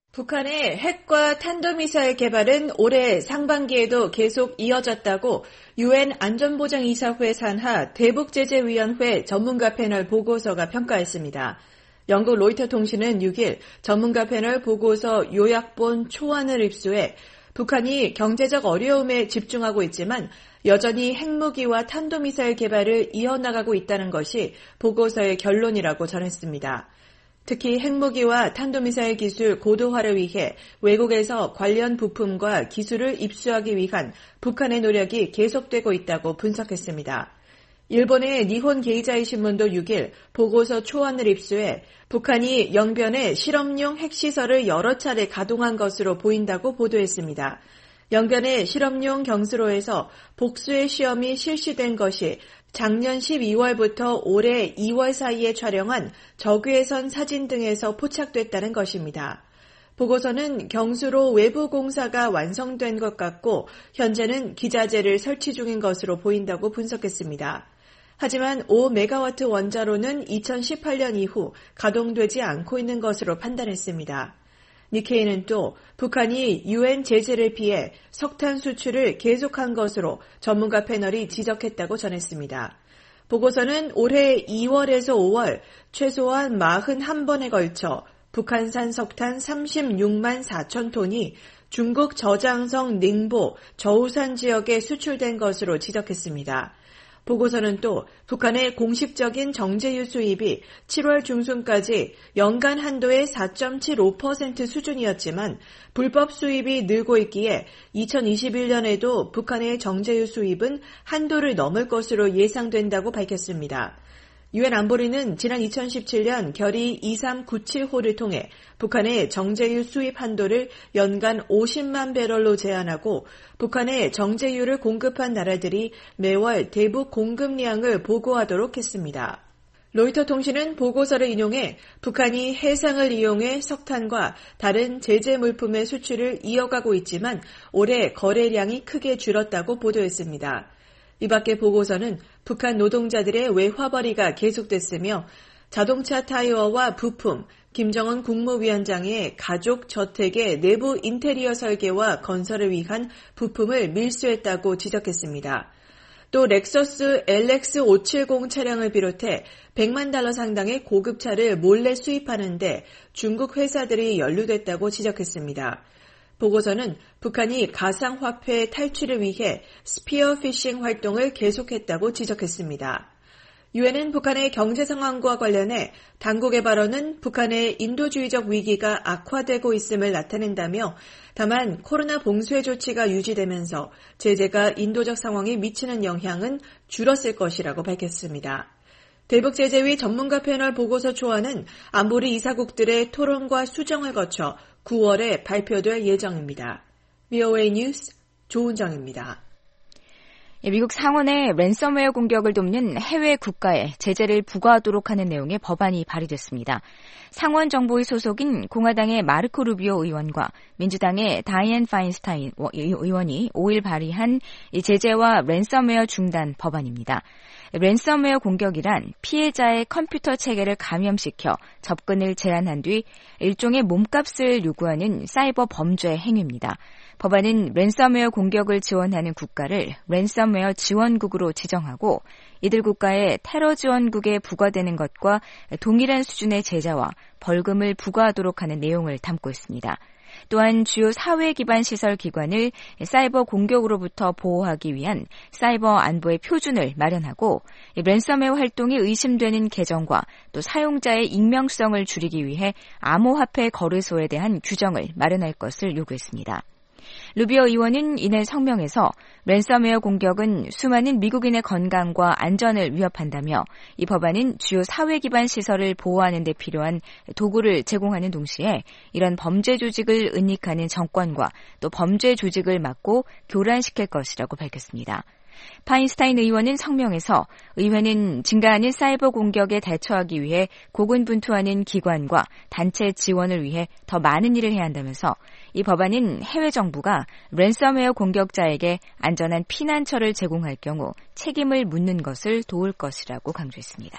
북한의 핵과 탄도미사일 개발은 올해 상반기에도 계속 이어졌다고 유엔 안전보장이사회 산하 대북제재위원회 전문가 패널 보고서가 평가했습니다. 영국 로이터 통신은 6일 전문가 패널 보고서 요약본 초안을 입수해 북한이 경제적 어려움에 집중하고 있지만 여전히 핵무기와 탄도미사일 개발을 이어나가고 있다는 것이 보고서의 결론이라고 전했습니다. 특히 핵무기와 탄도미사일 기술 고도화를 위해 외국에서 관련 부품과 기술을 입수하기 위한 북한의 노력이 계속되고 있다고 분석했습니다. 일본의 니혼 게이자이 신문도 6일 보고서 초안을 입수해 북한이 영변에 실험용 핵시설을 여러 차례 가동한 것으로 보인다고 보도했습니다. 영변의 실험용 경수로에서 복수의 시험이 실시된 것이 작년 12월부터 올해 2월 사이에 촬영한 적외선 사진 등에서 포착됐다는 것입니다. 보고서는 경수로 외부 공사가 완성된 것 같고 현재는 기자재를 설치 중인 것으로 보인다고 분석했습니다. 하지만 5메가와트 원자로는 2018년 이후 가동되지 않고 있는 것으로 판단했습니다. 니케이는 또 북한이 유엔 제재를 피해 석탄 수출을 계속한 것으로 전문가 패널이 지적했다고 전했습니다. 보고서는 올해 2월에서 5월 최소한 41번에 걸쳐 북한산 석탄 36만 4천 톤이 중국 저장성 닝보 저우산 지역에 수출된 것으로 지적했습니다. 보고서는 또 북한의 공식적인 정제유 수입이 7월 중순까지 연간 한도의 4.75% 수준이었지만 불법 수입이 늘고 있기에 2021년에도 북한의 정제유 수입은 한도를 넘을 것으로 예상된다고 밝혔습니다. 유엔 안보리는 지난 2017년 결의 2397호를 통해 북한의 정제유 수입 한도를 연간 50만 배럴로 제한하고 북한에 정제유를 공급한 나라들이 매월 대북 공급량을 보고하도록 했습니다. 로이터 통신은 보고서를 인용해 북한이 해상을 이용해 석탄과 다른 제재 물품의 수출을 이어가고 있지만 올해 거래량이 크게 줄었다고 보도했습니다. 이 밖에 보고서는 북한 노동자들의 외화벌이가 계속됐으며 자동차 타이어와 부품, 김정은 국무위원장의 가족 저택의 내부 인테리어 설계와 건설을 위한 부품을 밀수했다고 지적했습니다. 또 렉서스 LX570 차량을 비롯해 $100만 상당의 고급차를 몰래 수입하는데 중국 회사들이 연루됐다고 지적했습니다. 보고서는 북한이 가상화폐 탈취를 위해 스피어피싱 활동을 계속했다고 지적했습니다. 유엔은 북한의 경제 상황과 관련해 당국의 발언은 북한의 인도주의적 위기가 악화되고 있음을 나타낸다며 다만 코로나 봉쇄 조치가 유지되면서 제재가 인도적 상황에 미치는 영향은 줄었을 것이라고 밝혔습니다. 대북제재위 전문가 패널 보고서 초안은 안보리 이사국들의 토론과 수정을 거쳐 9월에 발표될 예정입니다. VOA 뉴스 조은정입니다. 미국 상원의 랜섬웨어 공격을 돕는 해외 국가에 제재를 부과하도록 하는 내용의 법안이 발의됐습니다. 상원 정보위 소속인 공화당의 마르코 루비오 의원과 민주당의 다이앤 파인스타인 의원이 5일 발의한 이 제재와 랜섬웨어 중단 법안입니다. 랜섬웨어 공격이란 피해자의 컴퓨터 체계를 감염시켜 접근을 제한한 뒤 일종의 몸값을 요구하는 사이버 범죄 행위입니다. 법안은 랜섬웨어 공격을 지원하는 국가를 랜섬웨어 지원국으로 지정하고 이들 국가의 테러 지원국에 부과되는 것과 동일한 수준의 제재와 벌금을 부과하도록 하는 내용을 담고 있습니다. 또한 주요 사회 기반 시설 기관을 사이버 공격으로부터 보호하기 위한 사이버 안보의 표준을 마련하고 랜섬웨어 활동이 의심되는 계정과 또 사용자의 익명성을 줄이기 위해 암호화폐 거래소에 대한 규정을 마련할 것을 요구했습니다. 루비오 의원은 이날 성명에서 랜섬웨어 공격은 수많은 미국인의 건강과 안전을 위협한다며 이 법안은 주요 사회 기반 시설을 보호하는 데 필요한 도구를 제공하는 동시에 이런 범죄 조직을 은닉하는 정권과 또 범죄 조직을 막고 교란시킬 것이라고 밝혔습니다. 파인스타인 의원은 성명에서 의회는 증가하는 사이버 공격에 대처하기 위해 고군분투하는 기관과 단체 지원을 위해 더 많은 일을 해야 한다면서 이 법안은 해외 정부가 랜섬웨어 공격자에게 안전한 피난처를 제공할 경우 책임을 묻는 것을 도울 것이라고 강조했습니다.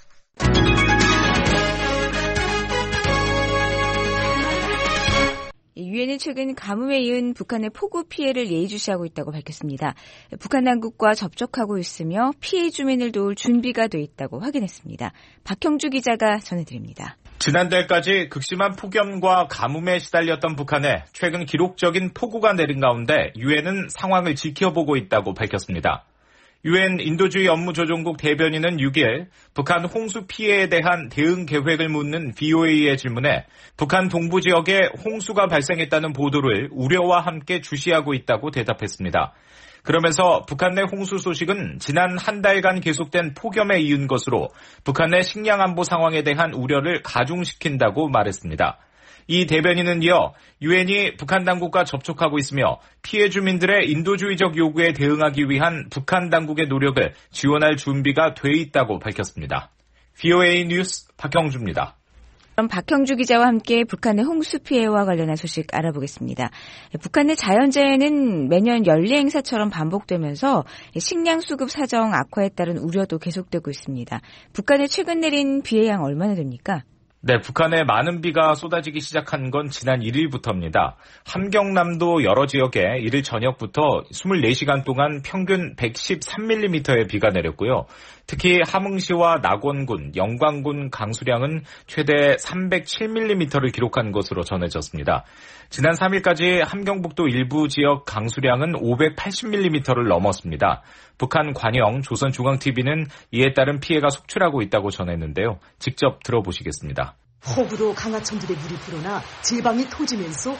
유엔은 최근 가뭄에 이은 북한의 폭우 피해를 예의주시하고 있다고 밝혔습니다. 북한 당국과 접촉하고 있으며 피해 주민을 도울 준비가 돼 있다고 확인했습니다. 박형주 기자가 전해드립니다. 지난달까지 극심한 폭염과 가뭄에 시달렸던 북한에 최근 기록적인 폭우가 내린 가운데 유엔은 상황을 지켜보고 있다고 밝혔습니다. 유엔 인도주의 업무조정국 대변인은 6일 북한 홍수 피해에 대한 대응 계획을 묻는 VOA의 질문에 북한 동부 지역에 홍수가 발생했다는 보도를 우려와 함께 주시하고 있다고 대답했습니다. 그러면서 북한 내 홍수 소식은 지난 한 달간 계속된 폭염에 이은 것으로 북한 내 식량 안보 상황에 대한 우려를 가중시킨다고 말했습니다. 이 대변인은 이어 유엔이 북한 당국과 접촉하고 있으며 피해 주민들의 인도주의적 요구에 대응하기 위한 북한 당국의 노력을 지원할 준비가 돼 있다고 밝혔습니다. VOA 뉴스 박형주입니다. 그럼 박형주 기자와 함께 북한의 홍수 피해와 관련한 소식 알아보겠습니다. 북한의 자연재해는 매년 연례 행사처럼 반복되면서 식량 수급 사정 악화에 따른 우려도 계속되고 있습니다. 북한에 최근 내린 비의 양 얼마나 됩니까? 네, 북한에 많은 비가 쏟아지기 시작한 건 지난 1일부터입니다. 함경남도 여러 지역에 이를 저녁부터 24시간 동안 평균 113mm의 비가 내렸고요. 특히 함흥시와 낙원군, 영광군 강수량은 최대 307mm를 기록한 것으로 전해졌습니다. 지난 3일까지 함경북도 일부 지역 강수량은 580mm를 넘었습니다. 북한 관영 조선중앙TV는 이에 따른 피해가 속출하고 있다고 전했는데요. 직접 들어보시겠습니다. 폭우로 강하천들의 물이 불어나 제방이 터지면서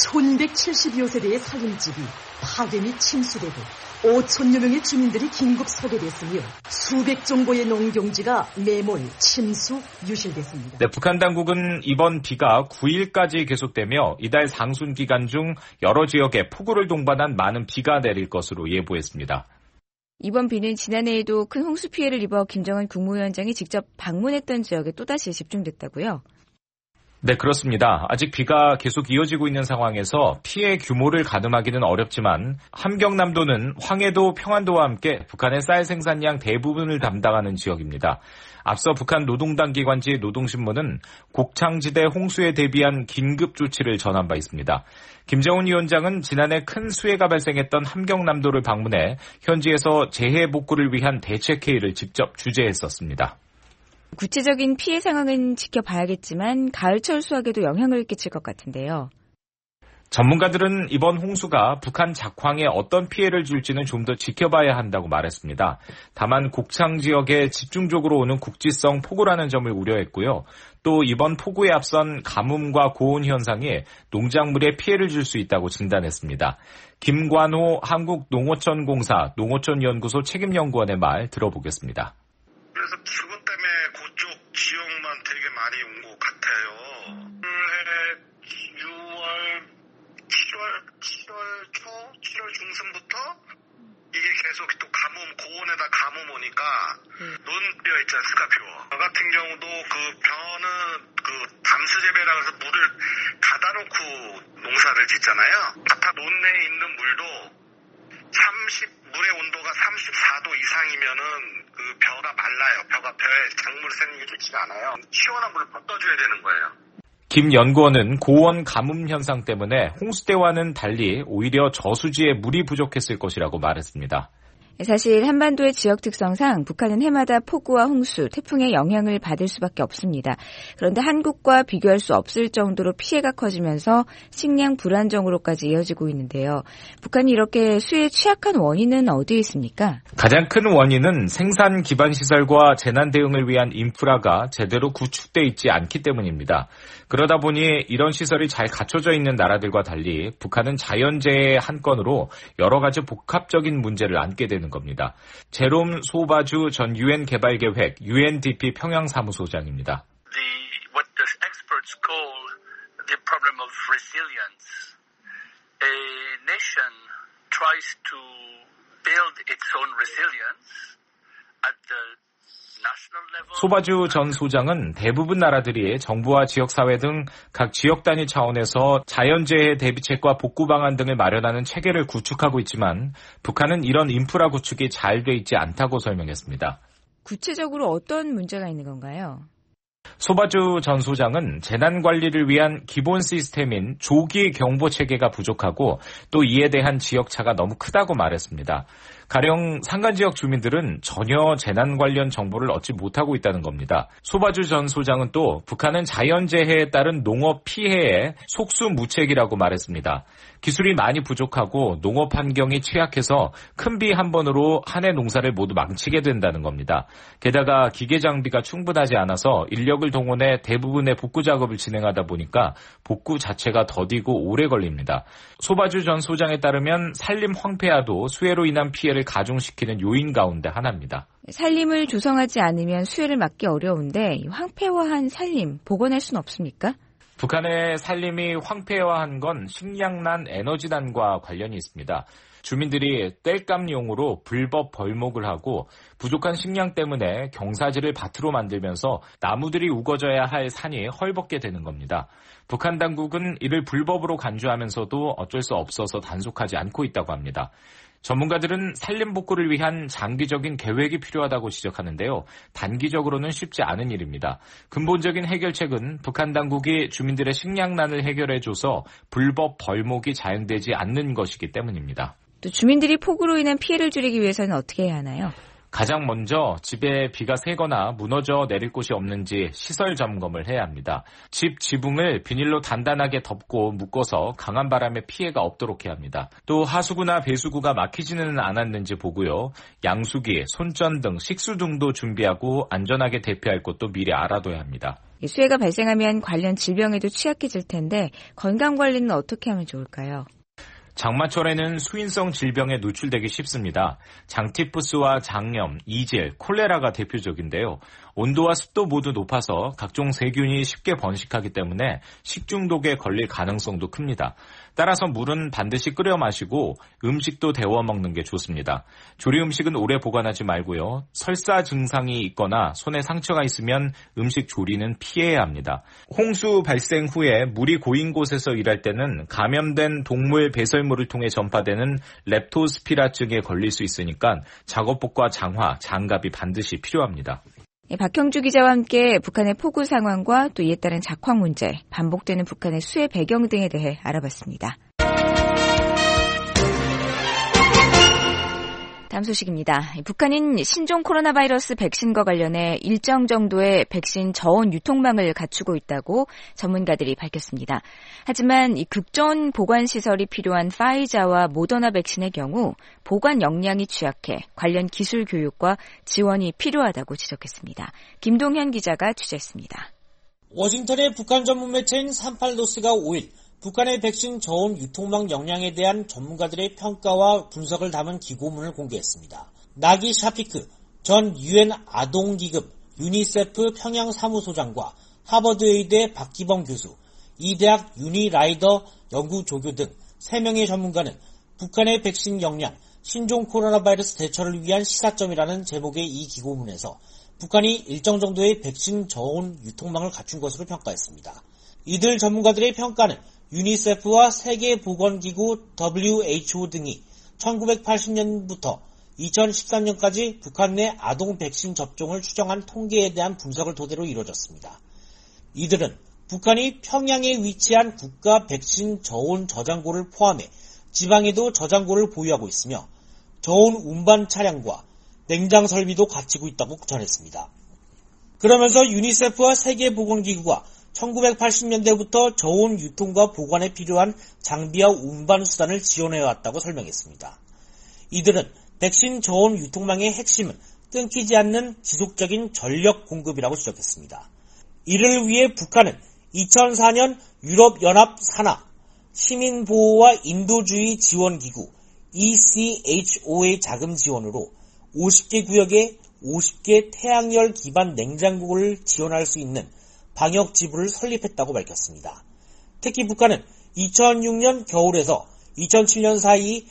1172여 세대의 살림집이 파괴 및 침수되고 5천여 명의 주민들이 긴급 소개됐으며 수백 정도의 농경지가 매몰, 침수, 유실됐습니다. 네, 북한 당국은 이번 비가 9일까지 계속되며 이달 상순 기간 중 여러 지역에 폭우를 동반한 많은 비가 내릴 것으로 예보했습니다. 이번 비는 지난해에도 큰 홍수 피해를 입어 김정은 국무위원장이 직접 방문했던 지역에 또다시 집중됐다고요? 네, 그렇습니다. 아직 비가 계속 이어지고 있는 상황에서 피해 규모를 가늠하기는 어렵지만 함경남도는 황해도, 평안도와 함께 북한의 쌀 생산량 대부분을 담당하는 지역입니다. 앞서 북한 노동당 기관지 노동신문은 곡창지대 홍수에 대비한 긴급 조치를 전한 바 있습니다. 김정은 위원장은 지난해 큰 수해가 발생했던 함경남도를 방문해 현지에서 재해 복구를 위한 대책회의를 직접 주재했었습니다. 구체적인 피해 상황은 지켜봐야겠지만 가을철 수확에도 영향을 끼칠 것 같은데요. 전문가들은 이번 홍수가 북한 작황에 어떤 피해를 줄지는 좀 더 지켜봐야 한다고 말했습니다. 다만 곡창 지역에 집중적으로 오는 국지성 폭우라는 점을 우려했고요. 또 이번 폭우에 앞선 가뭄과 고온 현상이 농작물에 피해를 줄 수 있다고 진단했습니다. 김관호 한국농어촌공사 농어촌연구소 책임연구원의 말 들어보겠습니다. 그래서 기온 때문에 그쪽 지역만 되게 많이 온 것 같아요. 올해 7월 초, 7월 중순부터 이게 계속 또 고온에다 가뭄 오니까 논 뼈 있지 않습니까, 뼈. 저 같은 경우도 그 벼는 담수 재배라 해서 물을 닫아놓고 농사를 짓잖아요. 밭 논내에 있는 물도 물의 온도가 34도 이상이면은 그 벼가 말라요. 벼에 작물 생기기 좋지가 않아요. 시원한 물을 뻗어줘야 되는 거예요. 김 연구원은 고온 가뭄 현상 때문에 홍수 때와는 달리 오히려 저수지에 물이 부족했을 것이라고 말했습니다. 사실 한반도의 지역 특성상 북한은 해마다 폭우와 홍수, 태풍의 영향을 받을 수밖에 없습니다. 그런데 한국과 비교할 수 없을 정도로 피해가 커지면서 식량 불안정으로까지 이어지고 있는데요. 북한이 이렇게 수해에 취약한 원인은 어디에 있습니까? 가장 큰 원인은 생산 기반 시설과 재난 대응을 위한 인프라가 제대로 구축돼 있지 않기 때문입니다. 그러다 보니 이런 시설이 잘 갖춰져 있는 나라들과 달리 북한은 자연재해의 한 건으로 여러 가지 복합적인 문제를 안게 되는 겁니다. 제롬 소바주 전 유엔 개발계획 UNDP 평양사무소장입니다. What the experts call the problem of resilience. A nation tries to build its own resilience at the national level. 소바주 전 소장은 대부분 나라들이 정부와 지역사회 등 각 지역 단위 차원에서 자연재해 대비책과 복구 방안 등을 마련하는 체계를 구축하고 있지만 북한은 이런 인프라 구축이 잘 돼 있지 않다고 설명했습니다. 구체적으로 어떤 문제가 있는 건가요? 소바주 전 소장은 재난관리를 위한 기본 시스템인 조기 경보 체계가 부족하고 또 이에 대한 지역차가 너무 크다고 말했습니다. 가령 산간지역 주민들은 전혀 재난 관련 정보를 얻지 못하고 있다는 겁니다. 소바주 전 소장은 또 북한은 자연재해에 따른 농업 피해에 속수무책이라고 말했습니다. 기술이 많이 부족하고 농업 환경이 취약해서 큰 비 한 번으로 한 해 농사를 모두 망치게 된다는 겁니다. 게다가 기계 장비가 충분하지 않아서 인력을 동원해 대부분의 복구 작업을 진행하다 보니까 복구 자체가 더디고 오래 걸립니다. 소바주 전 소장에 따르면 산림 황폐화도 수해로 인한 피해를 가중시키는 요인 가운데 하나입니다. 산림을 조성하지 않으면 수해를 막기 어려운데 황폐화한 산림 복원할 수는 없습니까? 북한의 산림이 황폐화한 건 식량난, 에너지난과 관련이 있습니다. 주민들이 땔감용으로 불법 벌목을 하고 부족한 식량 때문에 경사지를 밭으로 만들면서 나무들이 우거져야 할 산이 헐벗게 되는 겁니다. 북한 당국은 이를 불법으로 간주하면서도 어쩔 수 없어서 단속하지 않고 있다고 합니다. 전문가들은 산림 복구를 위한 장기적인 계획이 필요하다고 지적하는데요. 단기적으로는 쉽지 않은 일입니다. 근본적인 해결책은 북한 당국이 주민들의 식량난을 해결해줘서 불법 벌목이 자행되지 않는 것이기 때문입니다. 또 주민들이 폭우로 인한 피해를 줄이기 위해서는 어떻게 해야 하나요? 가장 먼저 집에 비가 새거나 무너져 내릴 곳이 없는지 시설 점검을 해야 합니다. 집 지붕을 비닐로 단단하게 덮고 묶어서 강한 바람에 피해가 없도록 해야 합니다. 또 하수구나 배수구가 막히지는 않았는지 보고요. 양수기, 손전 등 식수 등도 준비하고 안전하게 대피할 곳도 미리 알아둬야 합니다. 수해가 발생하면 관련 질병에도 취약해질 텐데 건강관리는 어떻게 하면 좋을까요? 장마철에는 수인성 질병에 노출되기 쉽습니다. 장티푸스와 장염, 이질, 콜레라가 대표적인데요. 온도와 습도 모두 높아서 각종 세균이 쉽게 번식하기 때문에 식중독에 걸릴 가능성도 큽니다. 따라서 물은 반드시 끓여 마시고 음식도 데워 먹는 게 좋습니다. 조리 음식은 오래 보관하지 말고요. 설사 증상이 있거나 손에 상처가 있으면 음식 조리는 피해야 합니다. 홍수 발생 후에 물이 고인 곳에서 일할 때는 감염된 동물 배설물을 통해 전파되는 렙토스피라증에 걸릴 수 있으니까 작업복과 장화, 장갑이 반드시 필요합니다. 박형주 기자와 함께 북한의 폭우 상황과 또 이에 따른 작황 문제, 반복되는 북한의 수해 배경 등에 대해 알아봤습니다. 다음 소식입니다. 북한은 신종 코로나 바이러스 백신과 관련해 일정 정도의 백신 저온 유통망을 갖추고 있다고 전문가들이 밝혔습니다. 하지만 이 극저온 보관 시설이 필요한 파이자와 모더나 백신의 경우 보관 역량이 취약해 관련 기술 교육과 지원이 필요하다고 지적했습니다. 김동현 기자가 취재했습니다. 워싱턴의 북한 전문 매체인 38노스가 5일 북한의 백신 저온 유통망 역량에 대한 전문가들의 평가와 분석을 담은 기고문을 공개했습니다. 나기 샤피크 전 UN 아동기금 유니세프 평양 사무소장과 하버드 의대 박기범 교수, 이 대학 유니라이더 연구조교 등 3명의 전문가는 북한의 백신 역량, 신종 코로나 바이러스 대처를 위한 시사점이라는 제목의 이 기고문에서 북한이 일정 정도의 백신 저온 유통망을 갖춘 것으로 평가했습니다. 이들 전문가들의 평가는 유니세프와 세계보건기구 WHO 등이 1980년부터 2013년까지 북한 내 아동 백신 접종을 추정한 통계에 대한 분석을 토대로 이루어졌습니다. 이들은 북한이 평양에 위치한 국가 백신 저온 저장고를 포함해 지방에도 저장고를 보유하고 있으며 저온 운반 차량과 냉장 설비도 갖추고 있다고 전했습니다. 그러면서 유니세프와 세계보건기구가 1980년대부터 저온 유통과 보관에 필요한 장비와 운반 수단을 지원해왔다고 설명했습니다. 이들은 백신 저온 유통망의 핵심은 끊기지 않는 지속적인 전력 공급이라고 지적했습니다. 이를 위해 북한은 2004년 유럽연합 산하 시민보호와 인도주의 지원기구 ECHO의 자금 지원으로 50개 구역에 50개 태양열 기반 냉장고를 지원할 수 있는 방역 지부를 설립했다고 밝혔습니다. 특히 북한은 2006년 겨울에서 2007년 사이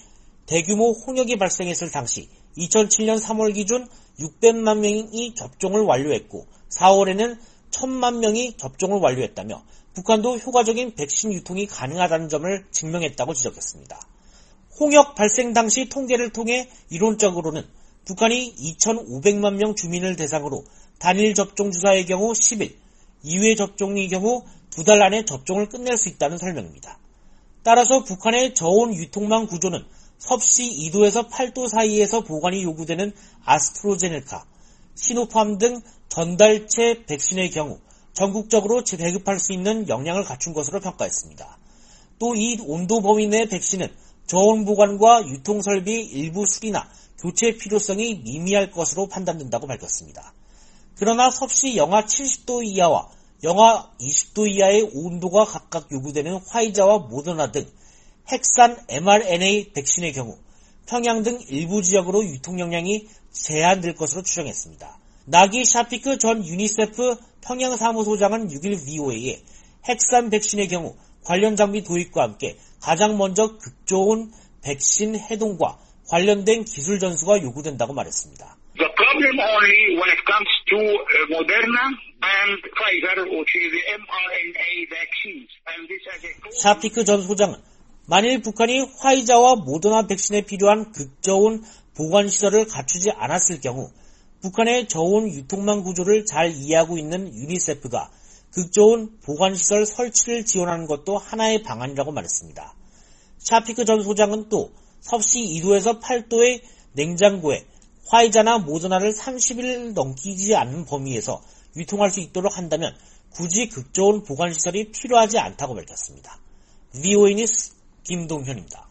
대규모 홍역이 발생했을 당시 2007년 3월 기준 600만 명이 접종을 완료했고 4월에는 1000만 명이 접종을 완료했다며 북한도 효과적인 백신 유통이 가능하다는 점을 증명했다고 지적했습니다. 홍역 발생 당시 통계를 통해 이론적으로는 북한이 2,500만 명 주민을 대상으로 단일 접종 주사의 경우 10일, 2회 접종의 경우 2달 안에 접종을 끝낼 수 있다는 설명입니다. 따라서 북한의 저온 유통망 구조는 섭씨 2도에서 8도 사이에서 보관이 요구되는 아스트로제네카, 시노팜 등 전달체 백신의 경우 전국적으로 재배급할 수 있는 역량을 갖춘 것으로 평가했습니다. 또 이 온도 범위 내 백신은 저온 보관과 유통 설비 일부 수리나 교체 필요성이 미미할 것으로 판단된다고 밝혔습니다. 그러나 섭씨 영하 70도 이하와 영하 20도 이하의 온도가 각각 요구되는 화이자와 모더나 등 핵산 mRNA 백신의 경우 평양 등 일부 지역으로 유통 역량이 제한될 것으로 추정했습니다. 나기 샤피크 전 유니세프 평양 사무소장은 6일 VOA에 핵산 백신의 경우 관련 장비 도입과 함께 가장 먼저 극좋은 백신 해동과 관련된 기술 전수가 요구된다고 말했습니다. The problem only when it comes to Moderna and Pfizer, which is the mRNA vaccines. And this has a... 샤피크 전 소장은 만일 북한이 화이자와 모더나 백신에 필요한 극저온 보관시설을 갖추지 않았을 경우 북한의 저온 유통망 구조를 잘 이해하고 있는 유니세프가 극저온 보관시설 설치를 지원하는 것도 하나의 방안이라고 말했습니다. 샤피크 전 소장은 또 섭씨 2도에서 8도의 냉장고에 화이자나 모더나를 30일 넘기지 않는 범위에서 유통할 수 있도록 한다면 굳이 극저온 보관시설이 필요하지 않다고 밝혔습니다. VOA 뉴스 김동현입니다.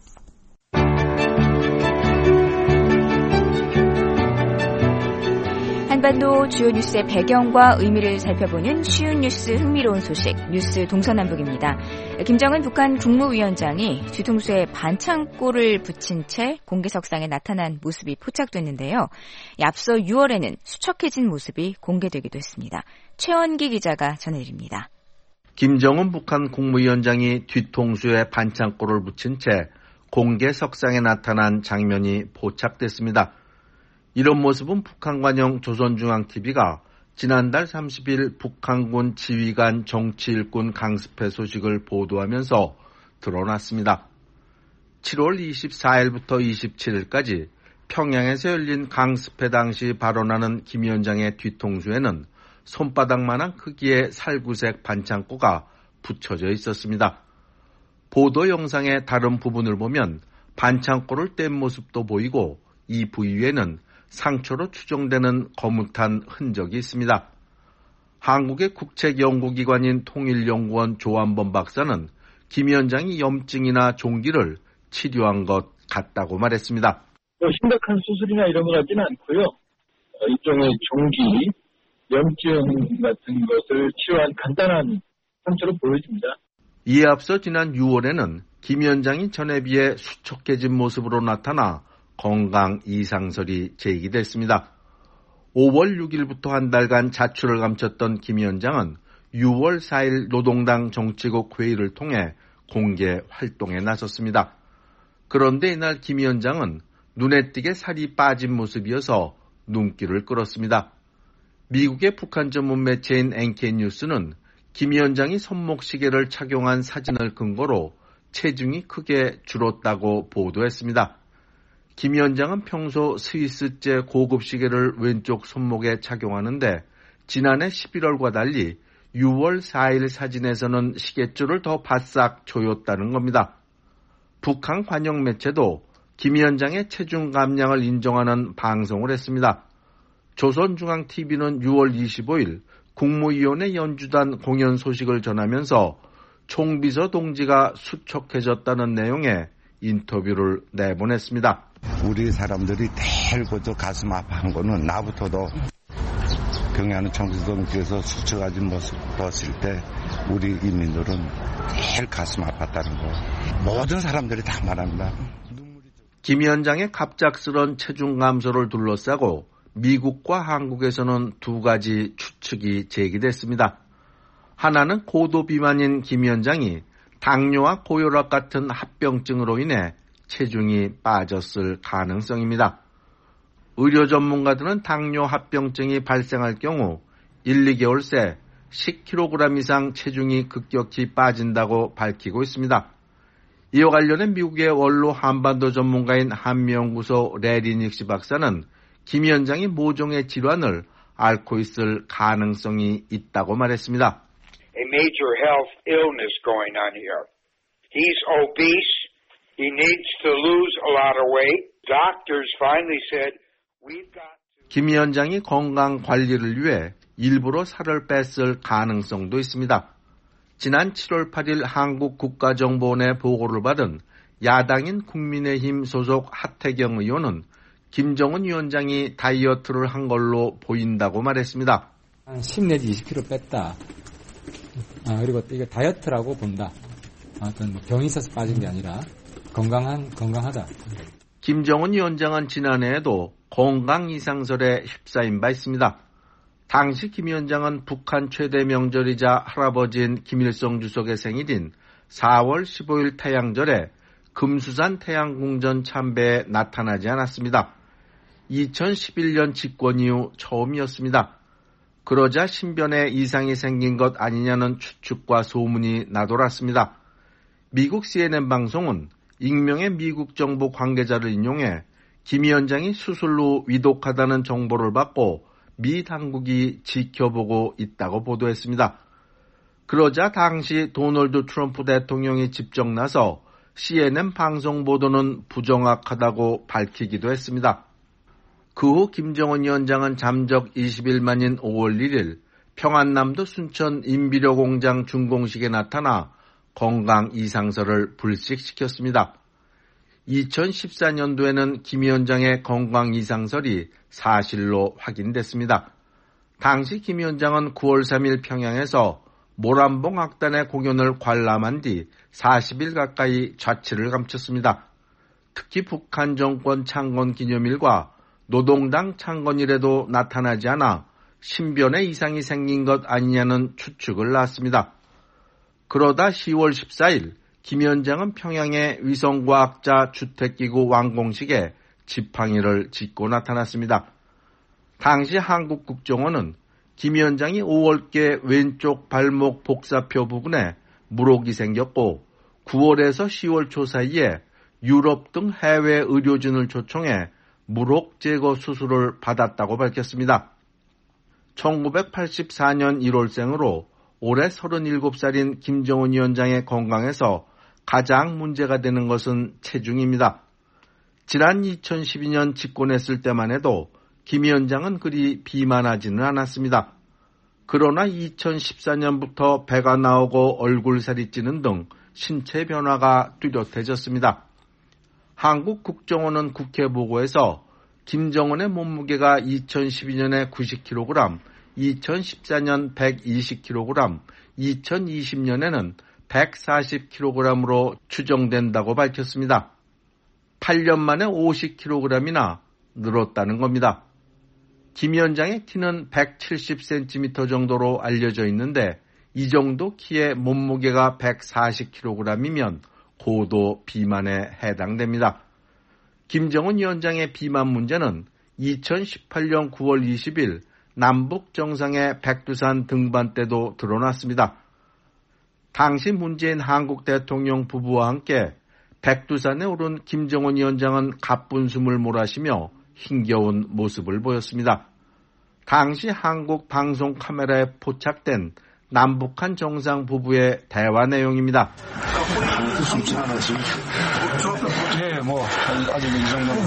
한반도 주요 뉴스의 배경과 의미를 살펴보는 쉬운 뉴스 흥미로운 소식 뉴스 동서남북입니다. 김정은 북한 국무위원장이 뒤통수에 반창고를 붙인 채 공개석상에 나타난 모습이 포착됐는데요. 앞서 6월에는 수척해진 모습이 공개되기도 했습니다. 최원기 기자가 전해드립니다. 김정은 북한 국무위원장이 뒤통수에 반창고를 붙인 채 공개석상에 나타난 장면이 포착됐습니다. 이런 모습은 북한관영 조선중앙TV가 지난달 30일 북한군 지휘관 정치일꾼 강습회 소식을 보도하면서 드러났습니다. 7월 24일부터 27일까지 평양에서 열린 강습회 당시 발언하는 김 위원장의 뒤통수에는 손바닥만한 크기의 살구색 반창고가 붙여져 있었습니다. 보도 영상의 다른 부분을 보면 반창고를 뗀 모습도 보이고 이 부위에는 상처로 추정되는 거뭇한 흔적이 있습니다. 한국의 국책연구기관인 통일연구원 조한범 박사는 김 위원장이 염증이나 종기를 치료한 것 같다고 말했습니다. 심각한 수술이나 이런 것 같지는 않고요. 일종의 종기, 염증 같은 것을 치료한 간단한 상처로 보여집니다. 이에 앞서 지난 6월에는 김 위원장이 전에 비해 수척해진 모습으로 나타나 건강 이상설이 제기됐습니다. 5월 6일부터 한 달간 자출을 감췄던 김 위원장은 6월 4일 노동당 정치국 회의를 통해 공개 활동에 나섰습니다. 그런데 이날 김 위원장은 눈에 띄게 살이 빠진 모습이어서 눈길을 끌었습니다. 미국의 북한 전문 매체인 NK뉴스는 김 위원장이 손목시계를 착용한 사진을 근거로 체중이 크게 줄었다고 보도했습니다. 김 위원장은 평소 스위스제 고급 시계를 왼쪽 손목에 착용하는데 지난해 11월과 달리 6월 4일 사진에서는 시계줄을 더 바싹 조였다는 겁니다. 북한 관영 매체도 김 위원장의 체중 감량을 인정하는 방송을 했습니다. 조선중앙TV는 6월 25일 국무위원회 연주단 공연 소식을 전하면서 총비서 동지가 수척해졌다는 내용의 인터뷰를 내보냈습니다. 우리 사람들이 제일 먼저 가슴 아파한 거는 나부터도 경의하는 총비서 동지에서 수척해진 모습 봤을 때 우리 인민들은 제일 가슴 아팠다는 거 모든 사람들이 다 말합니다. 김 위원장의 갑작스런 체중 감소를 둘러싸고 미국과 한국에서는 두 가지 추측이 제기됐습니다. 하나는 고도 비만인 김 위원장이 당뇨와 고혈압 같은 합병증으로 인해 체중이 빠졌을 가능성입니다. 의료 전문가들은 당뇨 합병증이 발생할 경우 1, 2개월 새 10kg 이상 체중이 급격히 빠진다고 밝히고 있습니다. 이와 관련해 미국의 원로 한반도 전문가인 한미연구소 레리 닉시 박사는 김 위원장이 모종의 질환을 앓고 있을 가능성이 있다고 말했습니다. A major health illness going on here. He's obese. He needs to lose a lot of weight. Doctors finally said, we've got to... 김 위원장이 건강 관리를 위해 일부러 살을 뺐을 가능성도 있습니다. 지난 7월 8일 한국국가정보원의 보고를 받은 야당인 국민의힘 소속 하태경 의원은 김정은 위원장이 다이어트를 한 걸로 보인다고 말했습니다. 한 10 내지 20kg 뺐다. 그리고 이게 다이어트라고 본다. 어떤 병이 있어서 빠진 게 아니라 건강하다. 김정은 위원장은 지난해에도 건강 이상설에 휩싸인 바 있습니다. 당시 김 위원장은 북한 최대 명절이자 할아버지인 김일성 주석의 생일인 4월 15일 태양절에 금수산 태양궁전 참배에 나타나지 않았습니다. 2011년 집권 이후 처음이었습니다. 그러자 신변에 이상이 생긴 것 아니냐는 추측과 소문이 나돌았습니다. 미국 CNN 방송은 익명의 미국 정부 관계자를 인용해 김 위원장이 수술 후 위독하다는 정보를 받고 미 당국이 지켜보고 있다고 보도했습니다. 그러자 당시 도널드 트럼프 대통령이 직접 나서 CNN 방송 보도는 부정확하다고 밝히기도 했습니다. 그 후 김정은 위원장은 잠적 20일 만인 5월 1일 평안남도 순천 인비료 공장 준공식에 나타나 건강 이상설을 불식시켰습니다. 2014년도에는 김 위원장의 건강 이상설이 사실로 확인됐습니다. 당시 김 위원장은 9월 3일 평양에서 모란봉 악단의 공연을 관람한 뒤 40일 가까이 자취를 감췄습니다. 특히 북한 정권 창건 기념일과 노동당 창건일에도 나타나지 않아 신변에 이상이 생긴 것 아니냐는 추측을 낳았습니다. 그러다 10월 14일 김 위원장은 평양의 위성과학자 주택기구 완공식에 지팡이를 짚고 나타났습니다. 당시 한국 국정원은 김 위원장이 5월께 왼쪽 발목 복사표 부분에 물혹이 생겼고 9월에서 10월 초 사이에 유럽 등 해외 의료진을 초청해 물혹 제거 수술을 받았다고 밝혔습니다. 1984년 1월생으로 올해 37살인 김정은 위원장의 건강에서 가장 문제가 되는 것은 체중입니다. 지난 2012년 집권했을 때만 해도 김 위원장은 그리 비만하지는 않았습니다. 그러나 2014년부터 배가 나오고 얼굴살이 찌는 등 신체 변화가 뚜렷해졌습니다. 한국 국정원은 국회 보고에서 김정은의 몸무게가 2012년에 90kg, 2014년 120kg, 2020년에는 140kg으로 추정된다고 밝혔습니다. 8년 만에 50kg이나 늘었다는 겁니다. 김 위원장의 키는 170cm 정도로 알려져 있는데 이 정도 키의 몸무게가 140kg이면 고도 비만에 해당됩니다. 김정은 위원장의 비만 문제는 2018년 9월 20일 남북 정상의 백두산 등반 때도 드러났습니다. 당시 문재인 한국 대통령 부부와 함께 백두산에 오른 김정은 위원장은 가쁜 숨을 몰아쉬며 힘겨운 모습을 보였습니다. 당시 한국 방송 카메라에 포착된 남북한 정상 부부의 대화 내용입니다. 네, 뭐 아직 이 정도는.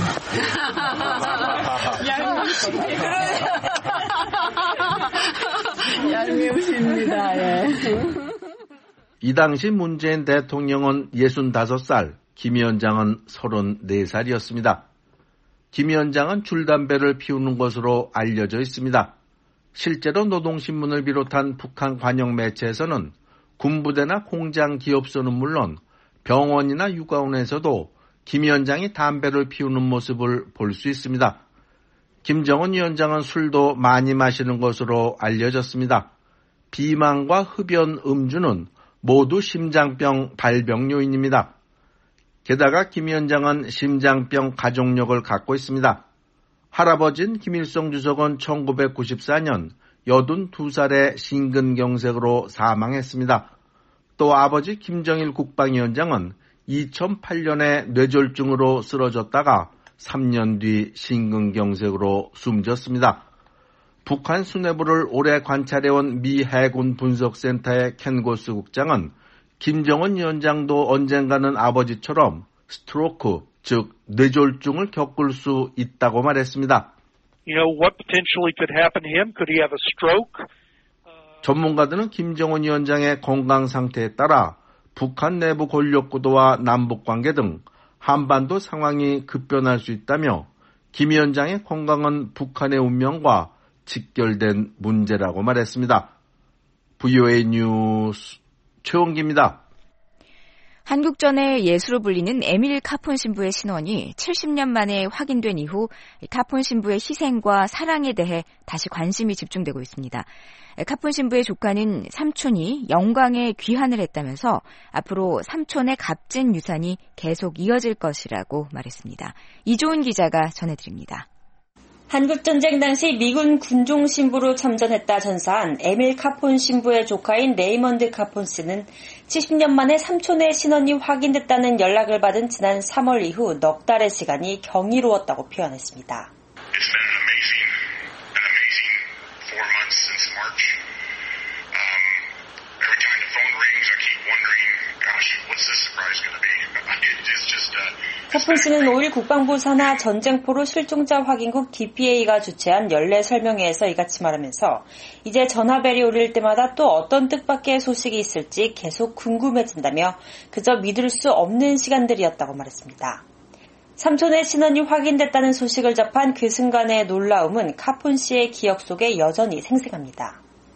얄미우십니다. 예. 이 당시 문재인 대통령은 65살, 김 위원장은 34살이었습니다. 김 위원장은 줄담배를 피우는 것으로 알려져 있습니다. 실제로 노동신문을 비롯한 북한 관영 매체에서는 군부대나 공장 기업소는 물론 병원이나 육아원에서도 김 위원장이 담배를 피우는 모습을 볼 수 있습니다. 김정은 위원장은 술도 많이 마시는 것으로 알려졌습니다. 비만과 흡연, 음주는 모두 심장병 발병 요인입니다. 게다가 김 위원장은 심장병 가족력을 갖고 있습니다. 할아버지인 김일성 주석은 1994년 82살의 심근경색으로 사망했습니다. 또 아버지 김정일 국방위원장은 2008년에 뇌졸중으로 쓰러졌다가 3년 뒤 심근경색으로 숨졌습니다. 북한 수뇌부를 오래 관찰해온 미 해군 분석센터의 켄 고스 국장은 김정은 위원장도 언젠가는 아버지처럼 스트로크, 즉 뇌졸중을 겪을 수 있다고 말했습니다. What potentially could happen to him? Could he have a stroke? 전문가들은 김정은 위원장의 건강 상태에 따라 북한 내부 권력 구도와 남북 관계 등 한반도 상황이 급변할 수 있다며 김 위원장의 건강은 북한의 운명과 직결된 문제라고 말했습니다. VOA 뉴스 최원기입니다. 한국전의 예수로 불리는 에밀 카폰 신부의 신원이 70년 만에 확인된 이후 카폰 신부의 희생과 사랑에 대해 다시 관심이 집중되고 있습니다. 카폰 신부의 조카는 삼촌이 영광에 귀환을 했다면서 앞으로 삼촌의 값진 유산이 계속 이어질 것이라고 말했습니다. 이조은 기자가 전해드립니다. 한국전쟁 당시 미군 군종 신부로 참전했다 전사한 에밀 카폰 신부의 조카인 레이먼드 카폰 씨는 70년 만에 삼촌의 신원이 확인됐다는 연락을 받은 지난 3월 이후 넉 달의 시간이 경이로웠다고 표현했습니다. 카폰 씨는 5일 국방부 산하 전쟁포로 실종자 확인국 DPA가 주최한 연례 설명회에서 이같이 말하면서 이제 전화벨이 울릴 때마다 또 어떤 뜻밖의 소식이 있을지 계속 궁금해진다며 그저 믿을 수 없는 시간들이었다고 말했습니다. 삼촌의 신원이 확인됐다는 소식을 접한 그 순간의 놀라움은 카폰 씨의 기억 속에 여전히 생생합니다.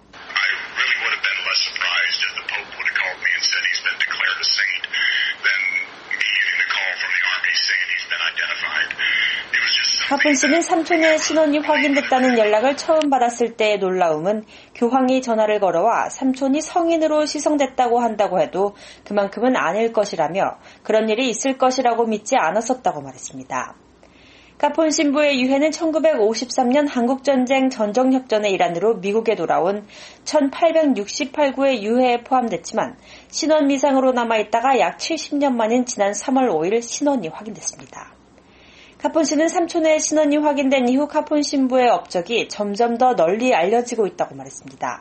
카폰 씨는 삼촌의 신원이 확인됐다는 연락을 처음 받았을 때의 놀라움은 교황이 전화를 걸어와 삼촌이 성인으로 시성됐다고 한다고 해도 그만큼은 아닐 것이라며 그런 일이 있을 것이라고 믿지 않았었다고 말했습니다. 카폰 신부의 유해는 1953년 한국전쟁 전정협전의 일환으로 미국에 돌아온 1868구의 유해에 포함됐지만 신원 미상으로 남아있다가 약 70년 만인 지난 3월 5일 신원이 확인됐습니다. 카폰 씨는 삼촌의 신원이 확인된 이후 카폰 신부의 업적이 점점 더 널리 알려지고 있다고 말했습니다.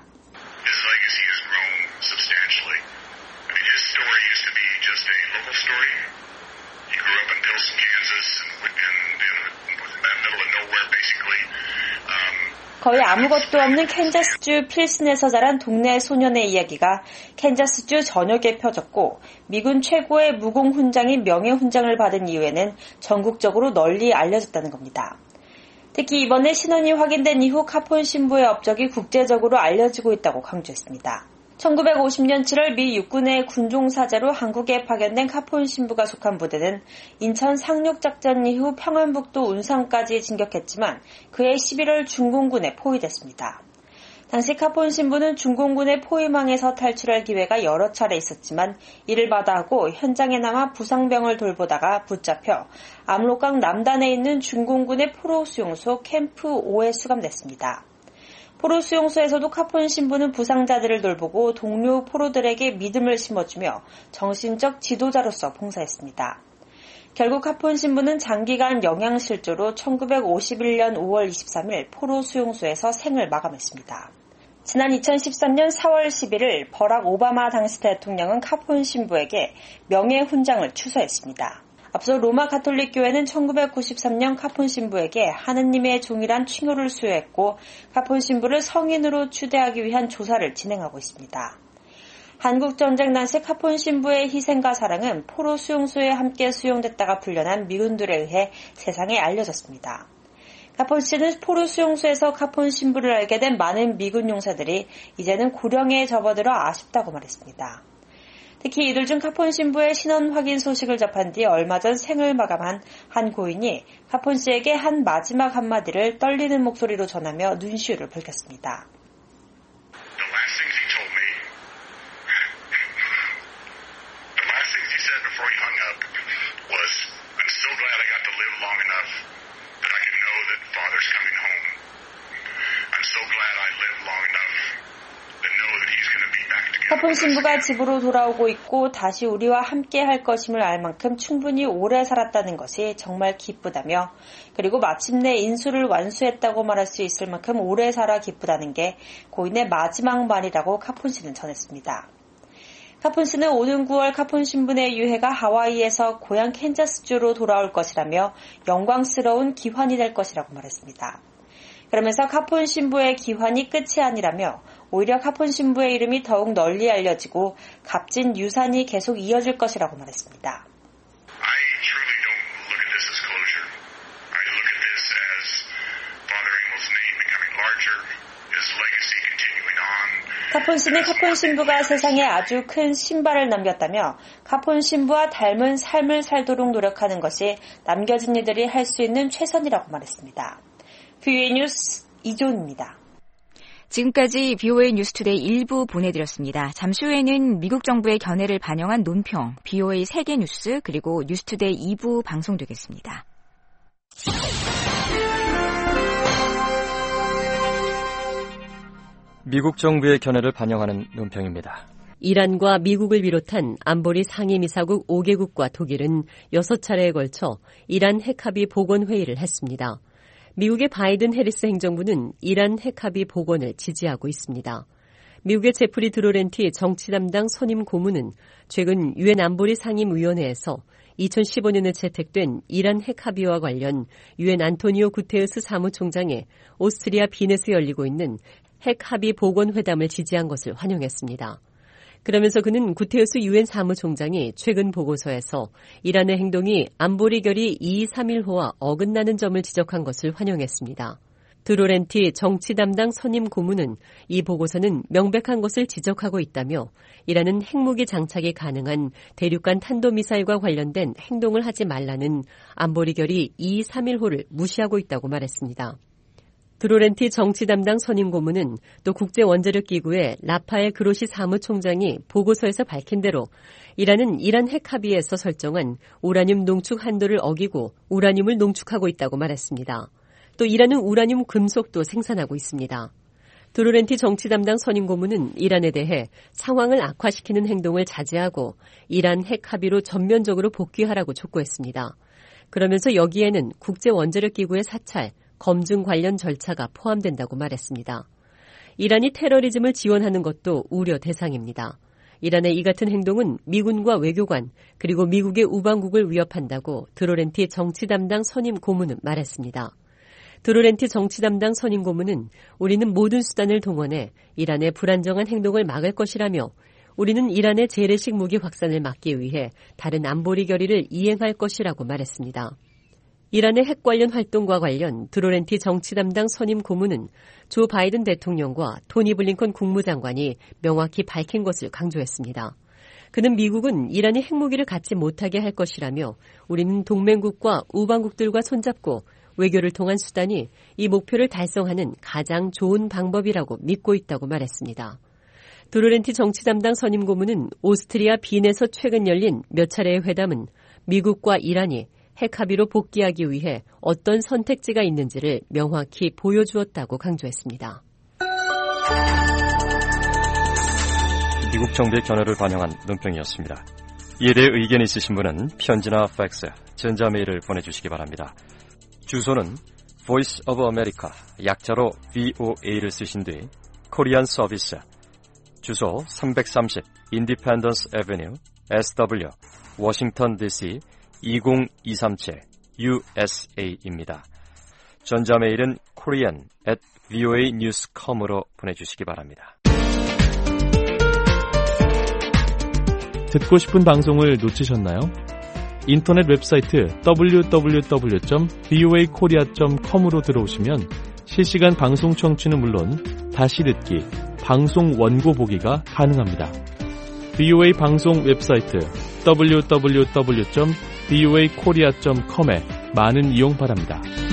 거의 아무것도 없는 캔자스주 필슨에서 자란 동네 소년의 이야기가 캔자스주 전역에 펴졌고 미군 최고의 무공훈장인 명예훈장을 받은 이후에는 전국적으로 널리 알려졌다는 겁니다. 특히 이번에 신원이 확인된 이후 카폰 신부의 업적이 국제적으로 알려지고 있다고 강조했습니다. 1950년 7월 미 육군의 군종사제로 한국에 파견된 카폰 신부가 속한 부대는 인천 상륙작전 이후 평안북도 운상까지 진격했지만 그해 11월 중공군에 포위됐습니다. 당시 카폰 신부는 중공군의 포위망에서 탈출할 기회가 여러 차례 있었지만 이를 마다하고 현장에 남아 부상병을 돌보다가 붙잡혀 압록강 남단에 있는 중공군의 포로 수용소 캠프 5에 수감됐습니다. 포로 수용소에서도 카폰 신부는 부상자들을 돌보고 동료 포로들에게 믿음을 심어주며 정신적 지도자로서 봉사했습니다. 결국 카폰 신부는 장기간 영양실조로 1951년 5월 23일 포로 수용소에서 생을 마감했습니다. 지난 2013년 4월 11일 버락 오바마 당시 대통령은 카폰 신부에게 명예훈장을 추서했습니다. 앞서 로마 가톨릭 교회는 1993년 카폰 신부에게 하느님의 종이란 칭호를 수여했고 카폰 신부를 성인으로 추대하기 위한 조사를 진행하고 있습니다. 한국전쟁 당시 카폰 신부의 희생과 사랑은 포로 수용소에 함께 수용됐다가 풀려난 미군들에 의해 세상에 알려졌습니다. 카폰 씨는 포로 수용소에서 카폰 신부를 알게 된 많은 미군 용사들이 이제는 고령에 접어들어 아쉽다고 말했습니다. 특히 이들 중 카폰 신부의 신원 확인 소식을 접한 뒤 얼마 전 생을 마감한 한 고인이 카폰 씨에게 한 마지막 한마디를 떨리는 목소리로 전하며 눈시울을 붉혔습니다. long enough that I can know that Father's coming home. I'm so glad I lived long enough to know that he's going to be back together. 카폰 신부가 집으로 돌아오고 있고 다시 우리와 함께 할 것임을 알 만큼 충분히 오래 살았다는 것이 정말 기쁘다며, 그리고 마침내 인수를 완수했다고 말할 수 있을 만큼 오래 살아 기쁘다는 게 고인의 마지막 말이라고 카폰 씨는 전했습니다. 카폰 씨는 오는 9월 카폰 신부의 유해가 하와이에서 고향 캔자스주로 돌아올 것이라며 영광스러운 기환이 될 것이라고 말했습니다. 그러면서 카폰 신부의 기환이 끝이 아니라며 오히려 카폰 신부의 이름이 더욱 널리 알려지고 값진 유산이 계속 이어질 것이라고 말했습니다. 카폰 씨는 카폰 신부가 세상에 아주 큰 신발을 남겼다며 카폰 신부와 닮은 삶을 살도록 노력하는 것이 남겨진 이들이 할 수 있는 최선이라고 말했습니다. VOA 뉴스 이조은입니다. 지금까지 VOA 뉴스투데이 1부 보내드렸습니다. 잠시 후에는 미국 정부의 견해를 반영한 논평, VOA 세계 뉴스, 그리고 뉴스투데이 2부 방송되겠습니다. 미국 정부의 견해를 반영하는 논평입니다. 이란과 미국을 비롯한 안보리 상임이사국 5개국과 독일은 6차례에 걸쳐 이란 핵합의 복원 회의를 했습니다. 미국의 바이든 해리스 행정부는 이란 핵합의 복원을 지지하고 있습니다. 미국의 제프리 드로렌티 정치 담당 선임 고문은 최근 유엔 안보리 상임위원회에서 2015년에 채택된 이란 핵합의와 관련 유엔 안토니오 구테르스 사무총장의 오스트리아 빈에서 열리고 있는 핵합의 복원 회담을 지지한 것을 환영했습니다. 그러면서 그는 구테르스 유엔 사무총장이 최근 보고서에서 이란의 행동이 안보리 결의 2231호와 어긋나는 점을 지적한 것을 환영했습니다. 드로렌티 정치 담당 선임 고문은 이 보고서는 명백한 것을 지적하고 있다며 이란은 핵무기 장착이 가능한 대륙간 탄도미사일과 관련된 행동을 하지 말라는 안보리 결의 2231호를 무시하고 있다고 말했습니다. 드로렌티 정치 담당 선임 고문은 또 국제원자력기구의 라파엘 그로시 사무총장이 보고서에서 밝힌 대로 이란은 이란 핵합의에서 설정한 우라늄 농축 한도를 어기고 우라늄을 농축하고 있다고 말했습니다. 또 이란은 우라늄 금속도 생산하고 있습니다. 드로렌티 정치 담당 선임 고문은 이란에 대해 상황을 악화시키는 행동을 자제하고 이란 핵합의로 전면적으로 복귀하라고 촉구했습니다. 그러면서 여기에는 국제원자력기구의 사찰, 검증 관련 절차가 포함된다고 말했습니다. 이란이 테러리즘을 지원하는 것도 우려 대상입니다. 이란의 이 같은 행동은 미군과 외교관 그리고 미국의 우방국을 위협한다고 드로렌티 정치 담당 선임 고문은 말했습니다. 드로렌티 정치 담당 선임 고문은 우리는 모든 수단을 동원해 이란의 불안정한 행동을 막을 것이라며 우리는 이란의 재래식 무기 확산을 막기 위해 다른 안보리 결의를 이행할 것이라고 말했습니다. 이란의 핵 관련 활동과 관련 드로렌티 정치 담당 선임 고문은 조 바이든 대통령과 토니 블링컨 국무장관이 명확히 밝힌 것을 강조했습니다. 그는 미국은 이란이 핵무기를 갖지 못하게 할 것이라며 우리는 동맹국과 우방국들과 손잡고 외교를 통한 수단이 이 목표를 달성하는 가장 좋은 방법이라고 믿고 있다고 말했습니다. 드로렌티 정치 담당 선임 고문은 오스트리아 빈에서 최근 열린 몇 차례의 회담은 미국과 이란이 핵합의로 복귀하기 위해 어떤 선택지가 있는지를 명확히 보여주었다고 강조했습니다. 미국 정부의 견해를 반영한 논평이었습니다. 이에 대해 의견 있으신 분은 편지나 팩스, 전자메일을 보내주시기 바랍니다. 주소는 Voice of America, 약자로 VOA를 쓰신 뒤 코리안 서비스, 주소 330 Independence Avenue, SW, 워싱턴 DC 20237 USA입니다. 전자메일은 korean@voanews.com으로 보내주시기 바랍니다. 듣고 싶은 방송을 놓치셨나요? 인터넷 웹사이트 www.voakorea.com으로 들어오시면 실시간 방송 청취는 물론 다시 듣기, 방송 원고 보기가 가능합니다. VOA 방송 웹사이트 www.voakorea.com에 많은 이용 바랍니다.